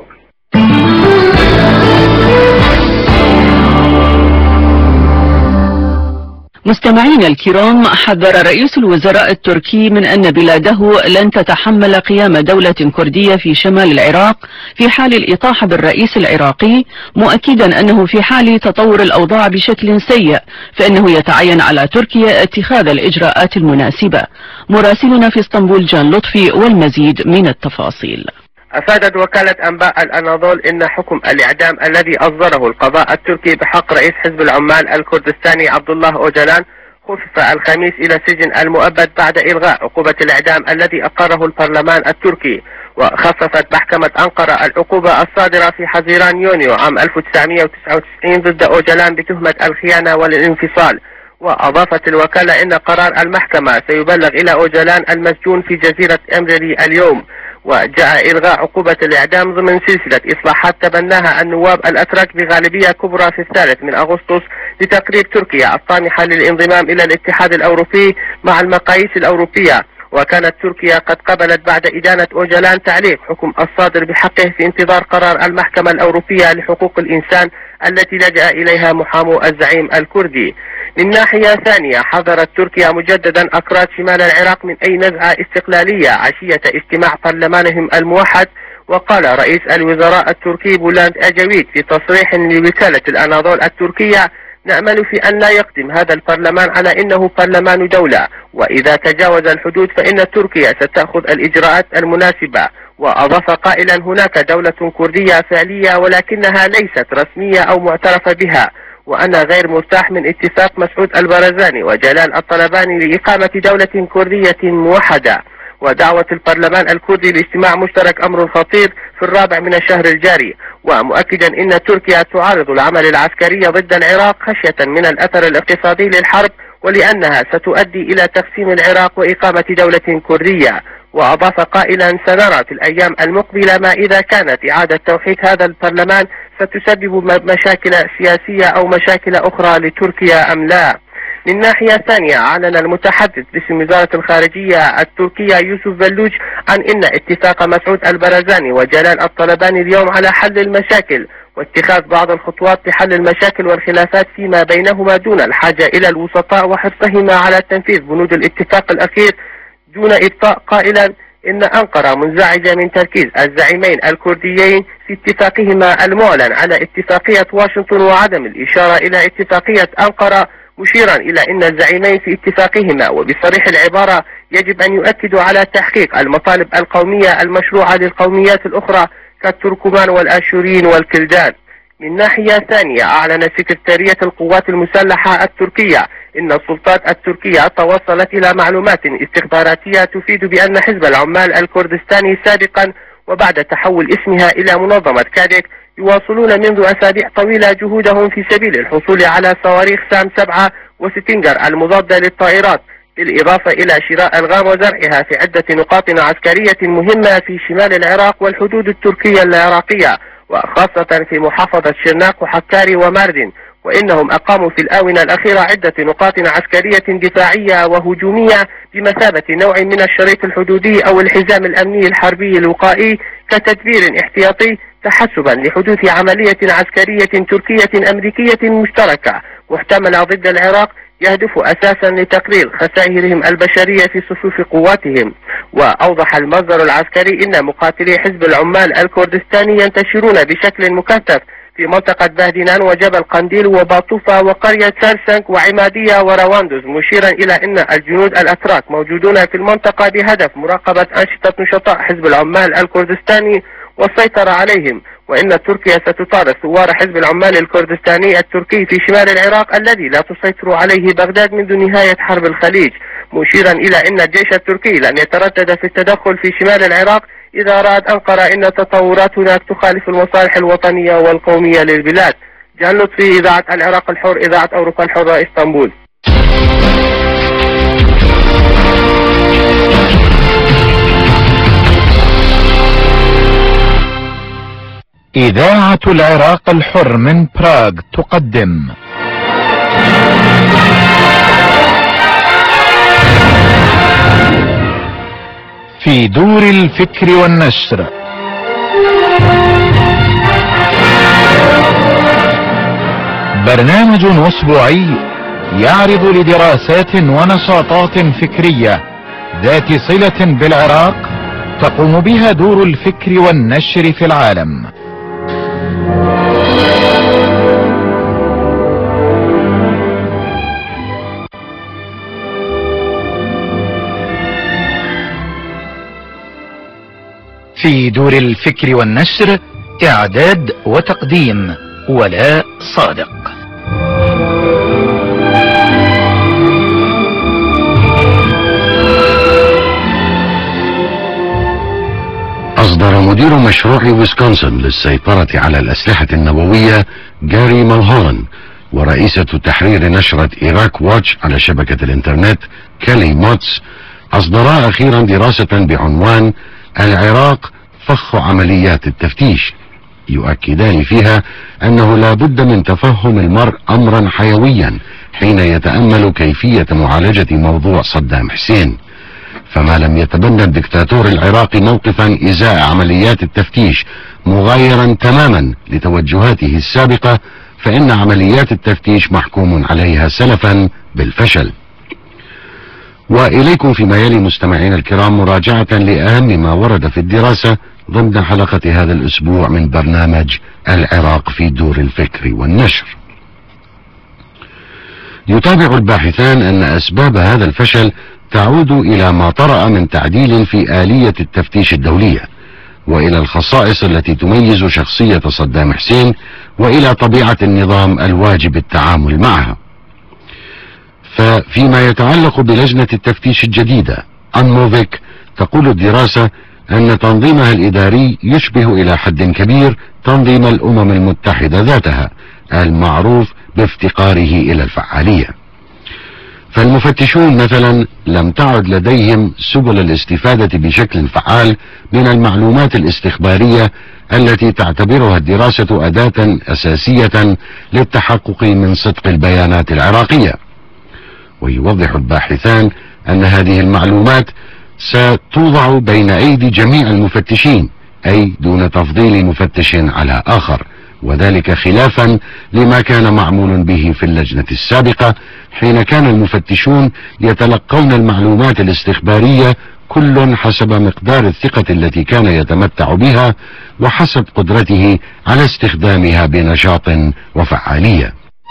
مستمعينا الكرام، حذر رئيس الوزراء التركي من أن بلاده لن تتحمل قيام دولة كردية في شمال العراق في حال الإطاحة بالرئيس العراقي، مؤكدا أنه في حال تطور الأوضاع بشكل سيء فإنه يتعين على تركيا اتخاذ الإجراءات المناسبة. مراسلنا في اسطنبول جان لطفي والمزيد من التفاصيل. أفادت وكالة أنباء الأناضول إن حكم الإعدام الذي أصدره القضاء التركي بحق رئيس حزب العمال الكردستاني عبد الله أوجلان خفف الخميس إلى السجن المؤبد بعد إلغاء عقوبة الإعدام الذي أقره البرلمان التركي. وخففت محكمة أنقرة العقوبة الصادرة في حزيران يونيو عام ألف وتسعمئة وتسعة وتسعين ضد أوجلان بتهمة الخيانة والانفصال. وأضافت الوكالة إن قرار المحكمة سيبلغ إلى أوجلان المسجون في جزيرة إمريلي اليوم. وجاء إلغاء عقوبة الإعدام ضمن سلسلة إصلاحات تبناها النواب الأتراك بغالبية كبرى في الثالث من أغسطس لتقرير تركيا الطامحة للانضمام إلى الاتحاد الأوروبي مع المقاييس الأوروبية. وكانت تركيا قد قبلت بعد إدانة أوجلان تعليق حكم الصادر بحقه في انتظار قرار المحكمة الأوروبية لحقوق الإنسان التي لجأ إليها محامو الزعيم الكردي. من ناحية ثانية، حذرت تركيا مجددا أكراد شمال العراق من أي نزعة استقلالية عشية اجتماع برلمانهم الموحد. وقال رئيس الوزراء التركي بولاند أجويد في تصريح لوكالة الأناضول التركية: نأمل في أن لا يقدم هذا البرلمان على إنه برلمان دولة، وإذا تجاوز الحدود فإن تركيا ستأخذ الإجراءات المناسبة. وأضاف قائلا: هناك دولة كردية فعلية ولكنها ليست رسمية أو معترف بها، وأنا غير مرتاح من اتفاق مسعود البرزاني وجلال الطلباني لإقامة دولة كردية موحدة. ودعوة البرلمان الكردي لاجتماع مشترك أمر خطير في الرابع من الشهر الجاري، ومؤكدا أن تركيا تعارض العمل العسكري ضد العراق خشية من الأثر الاقتصادي للحرب، ولأنها ستؤدي إلى تقسيم العراق وإقامة دولة كردية. وأضاف قائلا: سنرى في الأيام المقبلة ما إذا كانت إعادة توحيد هذا البرلمان ستسبب مشاكل سياسية أو مشاكل أخرى لتركيا أم لا. من ناحية ثانية، أعلن المتحدث باسم وزارة الخارجية التركية يوسف بلوج عن إن اتفاق مسعود البرزاني وجلال الطلباني اليوم على حل المشاكل واتخاذ بعض الخطوات لحل المشاكل والخلافات فيما بينهما دون الحاجة إلى الوسطاء وحرصهما على تنفيذ بنود الاتفاق الأخير دون إبطاء، قائلا إن أنقرة منزعجة من تركيز الزعيمين الكرديين في اتفاقهما المعلن على اتفاقية واشنطن وعدم الإشارة إلى اتفاقية أنقرة، مشيرا إلى أن الزعيمين في اتفاقهما وبصريح العبارة يجب أن يؤكدوا على تحقيق المطالب القومية المشروعة للقوميات الأخرى كالتركمان والآشوريين والكلدان. من ناحية ثانية، أعلن سكرتارية القوات المسلحة التركية إن السلطات التركية توصلت إلى معلومات استخباراتية تفيد بأن حزب العمال الكردستاني سابقا وبعد تحول اسمها إلى منظمة كادك يواصلون منذ أسابيع طويلة جهودهم في سبيل الحصول على صواريخ سام سبعة وستنجر المضادة للطائرات، بالإضافة إلى شراء ألغام وزرعها في عدة نقاط عسكرية مهمة في شمال العراق والحدود التركية العراقية، وخاصة في محافظة شرناق وحكاري وماردن. وإنهم أقاموا في الآونة الأخيرة عدة نقاط عسكرية دفاعية وهجومية بمثابة نوع من الشريط الحدودي أو الحزام الأمني الحربي الوقائي كتدبير احتياطي تحسبا لحدوث عملية عسكرية تركية أمريكية مشتركة محتملة ضد العراق يهدف أساسا لتقليل خسائرهم البشرية في صفوف قواتهم. وأوضح المصدر العسكري إن مقاتلي حزب العمال الكردستاني ينتشرون بشكل مكثف في منطقة باهدنان وجبل قنديل وباطوفة وقرية سالسنك وعمادية ورواندوز، مشيرا إلى أن الجنود الأتراك موجودون في المنطقة بهدف مراقبة أنشطة نشطاء حزب العمال الكردستاني والسيطرة عليهم، وإن تركيا ستطارد ثوار حزب العمال الكردستاني التركي في شمال العراق الذي لا تسيطر عليه بغداد منذ نهاية حرب الخليج، مشيرا إلى أن الجيش التركي لن يتردد في التدخل في شمال العراق إذا رأت أنقرة أن التطورات هناك تخالف المصالح الوطنية والقومية للبلاد. جان لطفي، إذاعة العراق الحر، إذاعة أوروبا الحرة، إسطنبول. إذاعة العراق الحر من براغ تقدم في دور الفكر والنشر، برنامج أسبوعي يعرض لدراسات ونشاطات فكرية ذات صلة بالعراق تقوم بها دور الفكر والنشر في العالم. في دور الفكر والنشر، إعداد وتقديم ولاء صادق. أصدر مدير مشروع ويسكونسن للسيطرة على الأسلحة النووية جاري مالهولن ورئيسة تحرير نشرة إيراك واتش على شبكة الإنترنت كالي موتس أصدرا أخيرا دراسة بعنوان العراق فخ عمليات التفتيش، يؤكدان فيها أنه لا بد من تفهم المرء أمرا حيويا حين يتأمل كيفية معالجة موضوع صدام حسين، فما لم يتبنى الدكتاتور العراقي موقفا إزاء عمليات التفتيش مغايرا تماما لتوجهاته السابقة، فإن عمليات التفتيش محكوم عليها سلفا بالفشل. وإليكم فيما يلي مستمعين الكرام مراجعة لأهم ما ورد في الدراسة ضمن حلقة هذا الأسبوع من برنامج العراق في دور الفكر والنشر. يتابع الباحثان أن أسباب هذا الفشل تعود إلى ما طرأ من تعديل في آلية التفتيش الدولية، وإلى الخصائص التي تميز شخصية صدام حسين، وإلى طبيعة النظام الواجب التعامل معها. ففيما يتعلق بلجنة التفتيش الجديدة أنموفيك، تقول الدراسة أن تنظيمها الإداري يشبه إلى حد كبير تنظيم الأمم المتحدة ذاتها المعروف بافتقاره إلى الفعالية. فالمفتشون مثلا لم تعد لديهم سبل الاستفادة بشكل فعال من المعلومات الاستخبارية التي تعتبرها الدراسة أداة أساسية للتحقق من صدق البيانات العراقية. ويوضح الباحثان أن هذه المعلومات ستوضع بين أيدي جميع المفتشين، أي دون تفضيل مفتش على آخر، وذلك خلافا لما كان معمول به في اللجنة السابقة، حين كان المفتشون يتلقون المعلومات الاستخبارية كل حسب مقدار الثقة التي كان يتمتع بها وحسب قدرته على استخدامها بنشاط وفعالية.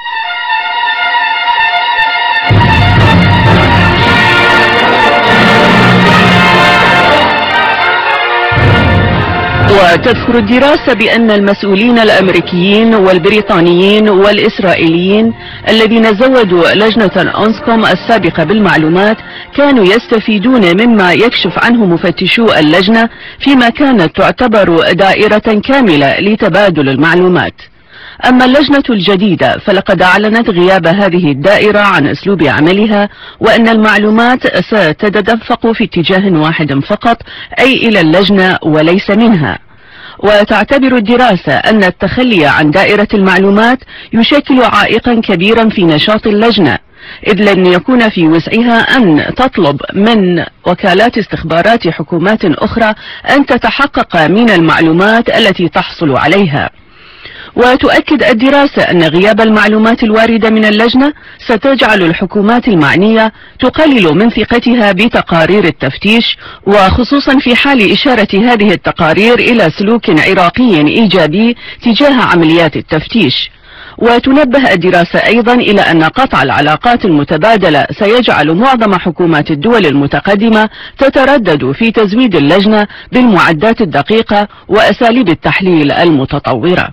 وتذكر الدراسة بأن المسؤولين الأمريكيين والبريطانيين والإسرائيليين الذين زودوا لجنة أونسكوم السابقة بالمعلومات كانوا يستفيدون مما يكشف عنه مفتشو اللجنة، فيما كانت تعتبر دائرة كاملة لتبادل المعلومات. أما اللجنة الجديدة فلقد أعلنت غياب هذه الدائرة عن أسلوب عملها، وأن المعلومات ستتدفق في اتجاه واحد فقط، أي إلى اللجنة وليس منها. وتعتبر الدراسة أن التخلي عن دائرة المعلومات يشكل عائقا كبيرا في نشاط اللجنة، إذ لن يكون في وسعها أن تطلب من وكالات استخبارات حكومات أخرى أن تتحقق من المعلومات التي تحصل عليها. وتؤكد الدراسة أن غياب المعلومات الواردة من اللجنة ستجعل الحكومات المعنية تقلل من ثقتها بتقارير التفتيش، وخصوصا في حال إشارة هذه التقارير إلى سلوك عراقي إيجابي تجاه عمليات التفتيش. وتنبه الدراسة أيضا إلى أن قطع العلاقات المتبادلة سيجعل معظم حكومات الدول المتقدمة تتردد في تزويد اللجنة بالمعدات الدقيقة وأساليب التحليل المتطورة.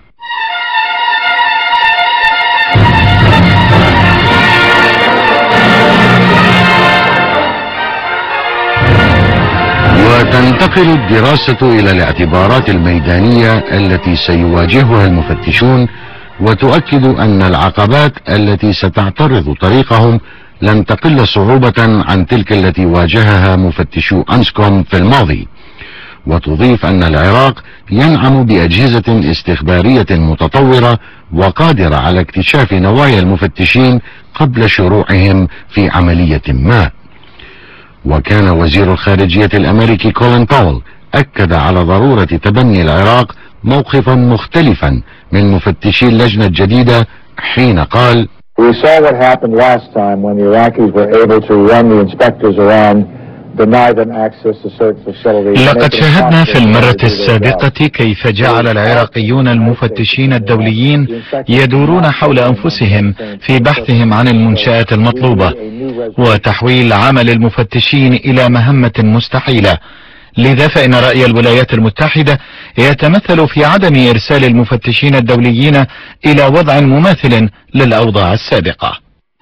وتنتقل الدراسة إلى الاعتبارات الميدانية التي سيواجهها المفتشون، وتؤكد أن العقبات التي ستعترض طريقهم لن تقل صعوبة عن تلك التي واجهها مفتشو أنسكوم في الماضي، وتضيف أن العراق ينعم بأجهزة استخبارية متطورة وقادرة على اكتشاف نوايا المفتشين قبل شروعهم في عملية ما. وكان وزير الخارجية الأمريكي كولين باول أكد على ضرورة تبني العراق موقفا مختلفا من مفتشي اللجنة الجديدة حين قال: We saw what happened last time when the Iraqis were able to run the inspectors around, deny them access to certain facilities. لقد شاهدنا في المرة السابقة كيف جعل العراقيون المفتشين الدوليين يدورون حول أنفسهم في بحثهم عن المنشآت المطلوبة، وتحويل عمل المفتشين إلى مهمة مستحيلة. لذا فإن رأي الولايات المتحدة يتمثل في عدم إرسال المفتشين الدوليين إلى وضع مماثل للأوضاع السابقة.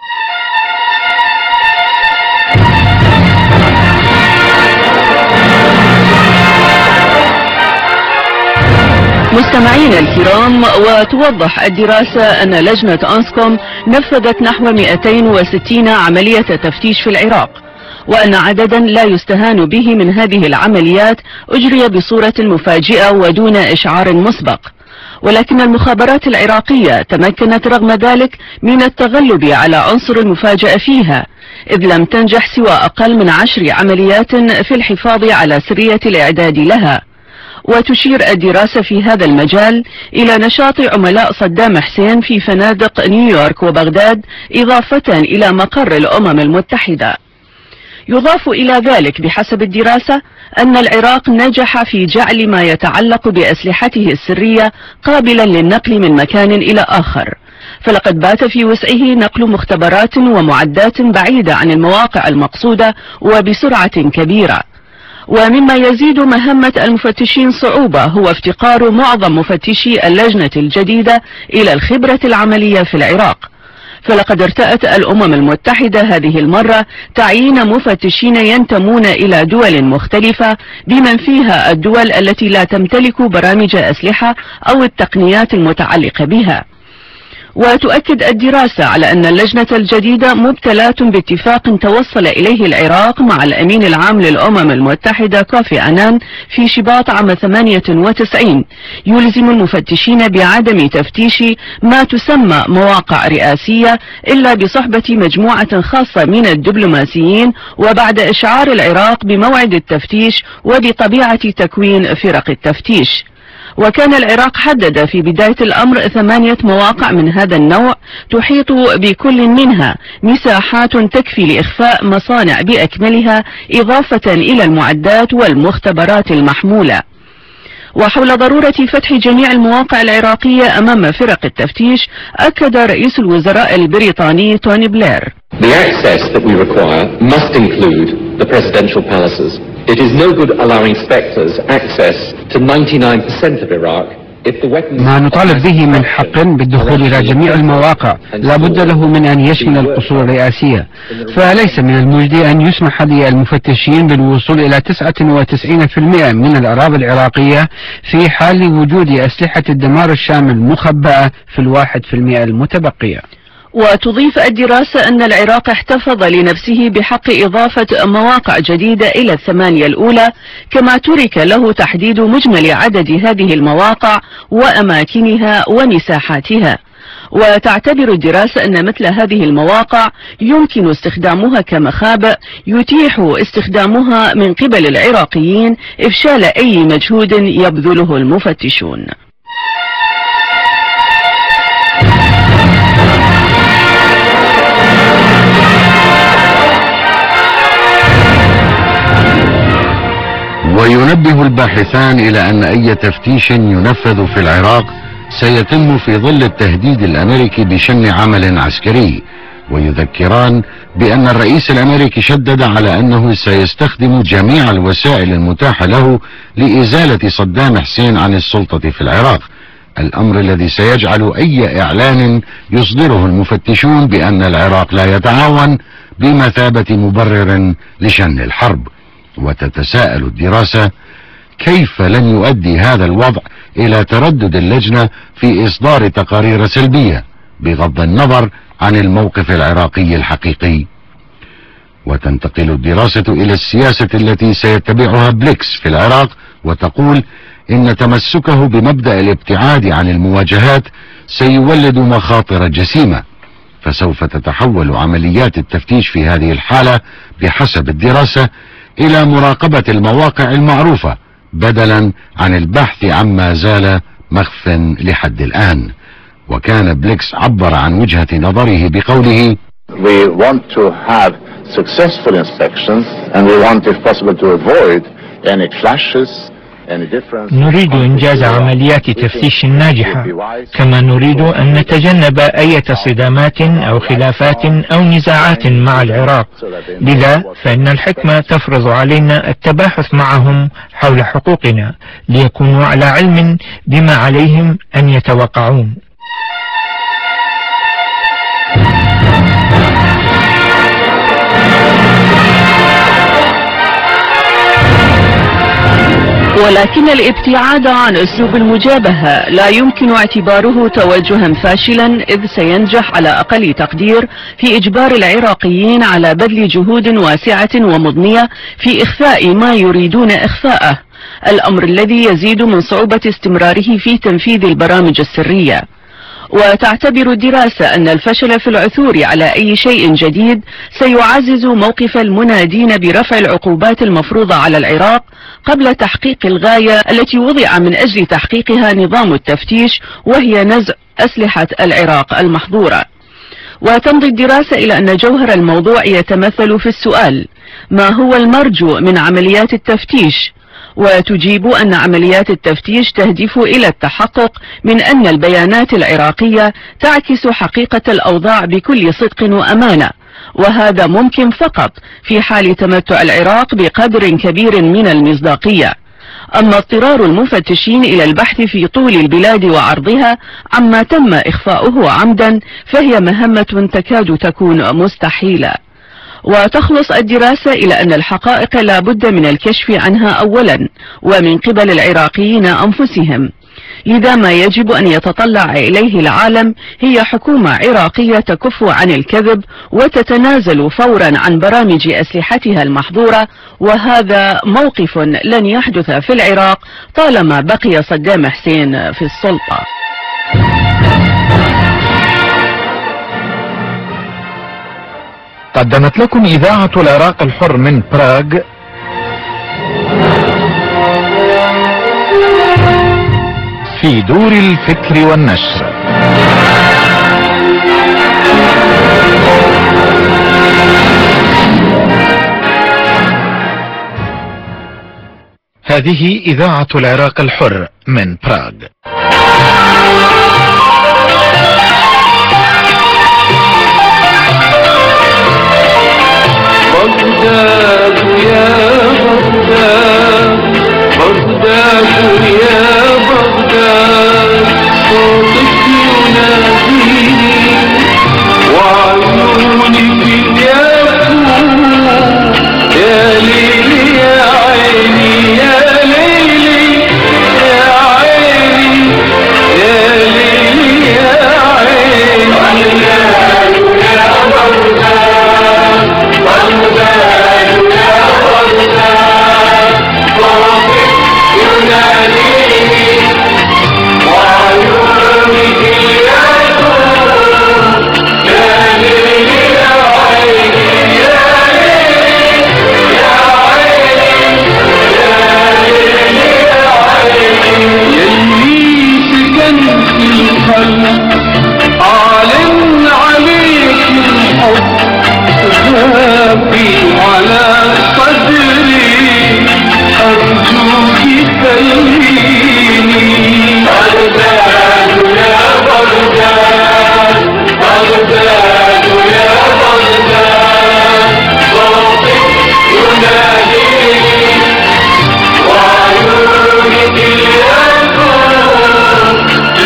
مستمعين الكرام، وتوضح الدراسة أن لجنة أنسكوم نفذت نحو مئتين وستين عملية تفتيش في العراق، وأن عددا لا يستهان به من هذه العمليات أجري بصورة مفاجئة ودون إشعار مسبق، ولكن المخابرات العراقية تمكنت رغم ذلك من التغلب على عنصر المفاجأة فيها، إذ لم تنجح سوى أقل من عشر عمليات في الحفاظ على سرية الإعداد لها. وتشير الدراسة في هذا المجال إلى نشاط عملاء صدام حسين في فنادق نيويورك وبغداد، إضافة إلى مقر الأمم المتحدة. يضاف إلى ذلك بحسب الدراسة أن العراق نجح في جعل ما يتعلق بأسلحته السرية قابلا للنقل من مكان إلى آخر، فلقد بات في وسعه نقل مختبرات ومعدات بعيدة عن المواقع المقصودة وبسرعة كبيرة. ومما يزيد مهمة المفتشين صعوبة هو افتقار معظم مفتشي اللجنة الجديدة إلى الخبرة العملية في العراق، فلقد ارتأت الأمم المتحدة هذه المرة تعيين مفتشين ينتمون إلى دول مختلفة، بمن فيها الدول التي لا تمتلك برامج أسلحة أو التقنيات المتعلقة بها. وتؤكد الدراسة على أن اللجنة الجديدة مبتلاة باتفاق توصل إليه العراق مع الأمين العام للأمم المتحدة كوفي أنان في شباط عام ثمانية وتسعين، يلزم المفتشين بعدم تفتيش ما تسمى مواقع رئاسية إلا بصحبة مجموعة خاصة من الدبلوماسيين، وبعد إشعار العراق بموعد التفتيش وبطبيعة تكوين فرق التفتيش. وكان العراق حدد في بداية الأمر ثمانية مواقع من هذا النوع تحيط بكل منها مساحات تكفي لإخفاء مصانع بأكملها، إضافة إلى المعدات والمختبرات المحمولة. وحول ضرورة فتح جميع المواقع العراقية أمام فرق التفتيش، أكد رئيس الوزراء البريطاني توني بلير: The access that we require must include the presidential palaces. It is no good allowing spectres access to ninety-nine percent of Iraq. ما نطالب به من حق بالدخول إلى جميع المواقع لا بد له من أن يشمل القصور الرئاسية، فليس من المجدي أن يسمح للمفتشين بالوصول إلى تسعة وتسعين بالمئة من الأراضي العراقية في حال وجود أسلحة الدمار الشامل مخبأة في الواحد في المئة المتبقية. وتضيف الدراسة أن العراق احتفظ لنفسه بحق إضافة مواقع جديدة إلى الثمانية الأولى، كما ترك له تحديد مجمل عدد هذه المواقع وأماكنها ومساحاتها. وتعتبر الدراسة أن مثل هذه المواقع يمكن استخدامها كمخابئ يتيح استخدامها من قبل العراقيين إفشال أي مجهود يبذله المفتشون. وينبه الباحثان إلى أن أي تفتيش ينفذ في العراق سيتم في ظل التهديد الأمريكي بشن عمل عسكري، ويذكران بأن الرئيس الأمريكي شدد على أنه سيستخدم جميع الوسائل المتاحة له لإزالة صدام حسين عن السلطة في العراق، الأمر الذي سيجعل أي إعلان يصدره المفتشون بأن العراق لا يتعاون بمثابة مبرر لشن الحرب. وتتساءل الدراسة كيف لن يؤدي هذا الوضع إلى تردد اللجنة في إصدار تقارير سلبية بغض النظر عن الموقف العراقي الحقيقي. وتنتقل الدراسة إلى السياسة التي سيتبعها بليكس في العراق، وتقول إن تمسكه بمبدأ الابتعاد عن المواجهات سيولد مخاطر جسيمة، فسوف تتحول عمليات التفتيش في هذه الحالة بحسب الدراسة إلى مراقبة المواقع المعروفة بدلا عن البحث عما زال مخف لحد الآن. وكان بليكس عبر عن وجهة نظره بقوله: We want to have successful inspections and we want if possible to avoid any clashes. نريد إنجاز عمليات تفتيش ناجحة، كما نريد أن نتجنب أي صدامات أو خلافات أو نزاعات مع العراق. لذا فإن الحكمة تفرض علينا التباحث معهم حول حقوقنا ليكونوا على علم بما عليهم أن يتوقعون. ولكن الابتعاد عن أسلوب المجابهة لا يمكن اعتباره توجها فاشلا، إذ سينجح على أقل تقدير في إجبار العراقيين على بذل جهود واسعة ومضنية في إخفاء ما يريدون إخفاءه، الأمر الذي يزيد من صعوبة استمراره في تنفيذ البرامج السرية. وتعتبر الدراسة أن الفشل في العثور على أي شيء جديد سيعزز موقف المنادين برفع العقوبات المفروضة على العراق قبل تحقيق الغاية التي وضع من أجل تحقيقها نظام التفتيش، وهي نزع أسلحة العراق المحظورة. وتمضي الدراسة إلى أن جوهر الموضوع يتمثل في السؤال: ما هو المرجو من عمليات التفتيش؟ وتجيب أن عمليات التفتيش تهدف إلى التحقق من أن البيانات العراقية تعكس حقيقة الأوضاع بكل صدق وأمانة، وهذا ممكن فقط في حال تمتع العراق بقدر كبير من المصداقية. أما اضطرار المفتشين إلى البحث في طول البلاد وعرضها عما تم إخفاؤه عمدا فهي مهمة تكاد تكون مستحيلة. وتخلص الدراسة إلى أن الحقائق لا بد من الكشف عنها أولا ومن قبل العراقيين أنفسهم، لذا ما يجب أن يتطلع إليه العالم هي حكومة عراقية تكف عن الكذب وتتنازل فورا عن برامج أسلحتها المحظورة، وهذا موقف لن يحدث في العراق طالما بقي صدام حسين في السلطة. قدمت لكم إذاعة العراق الحر من براغ في دور الفكر والنشر. هذه إذاعة العراق الحر من براغ. بغداد يا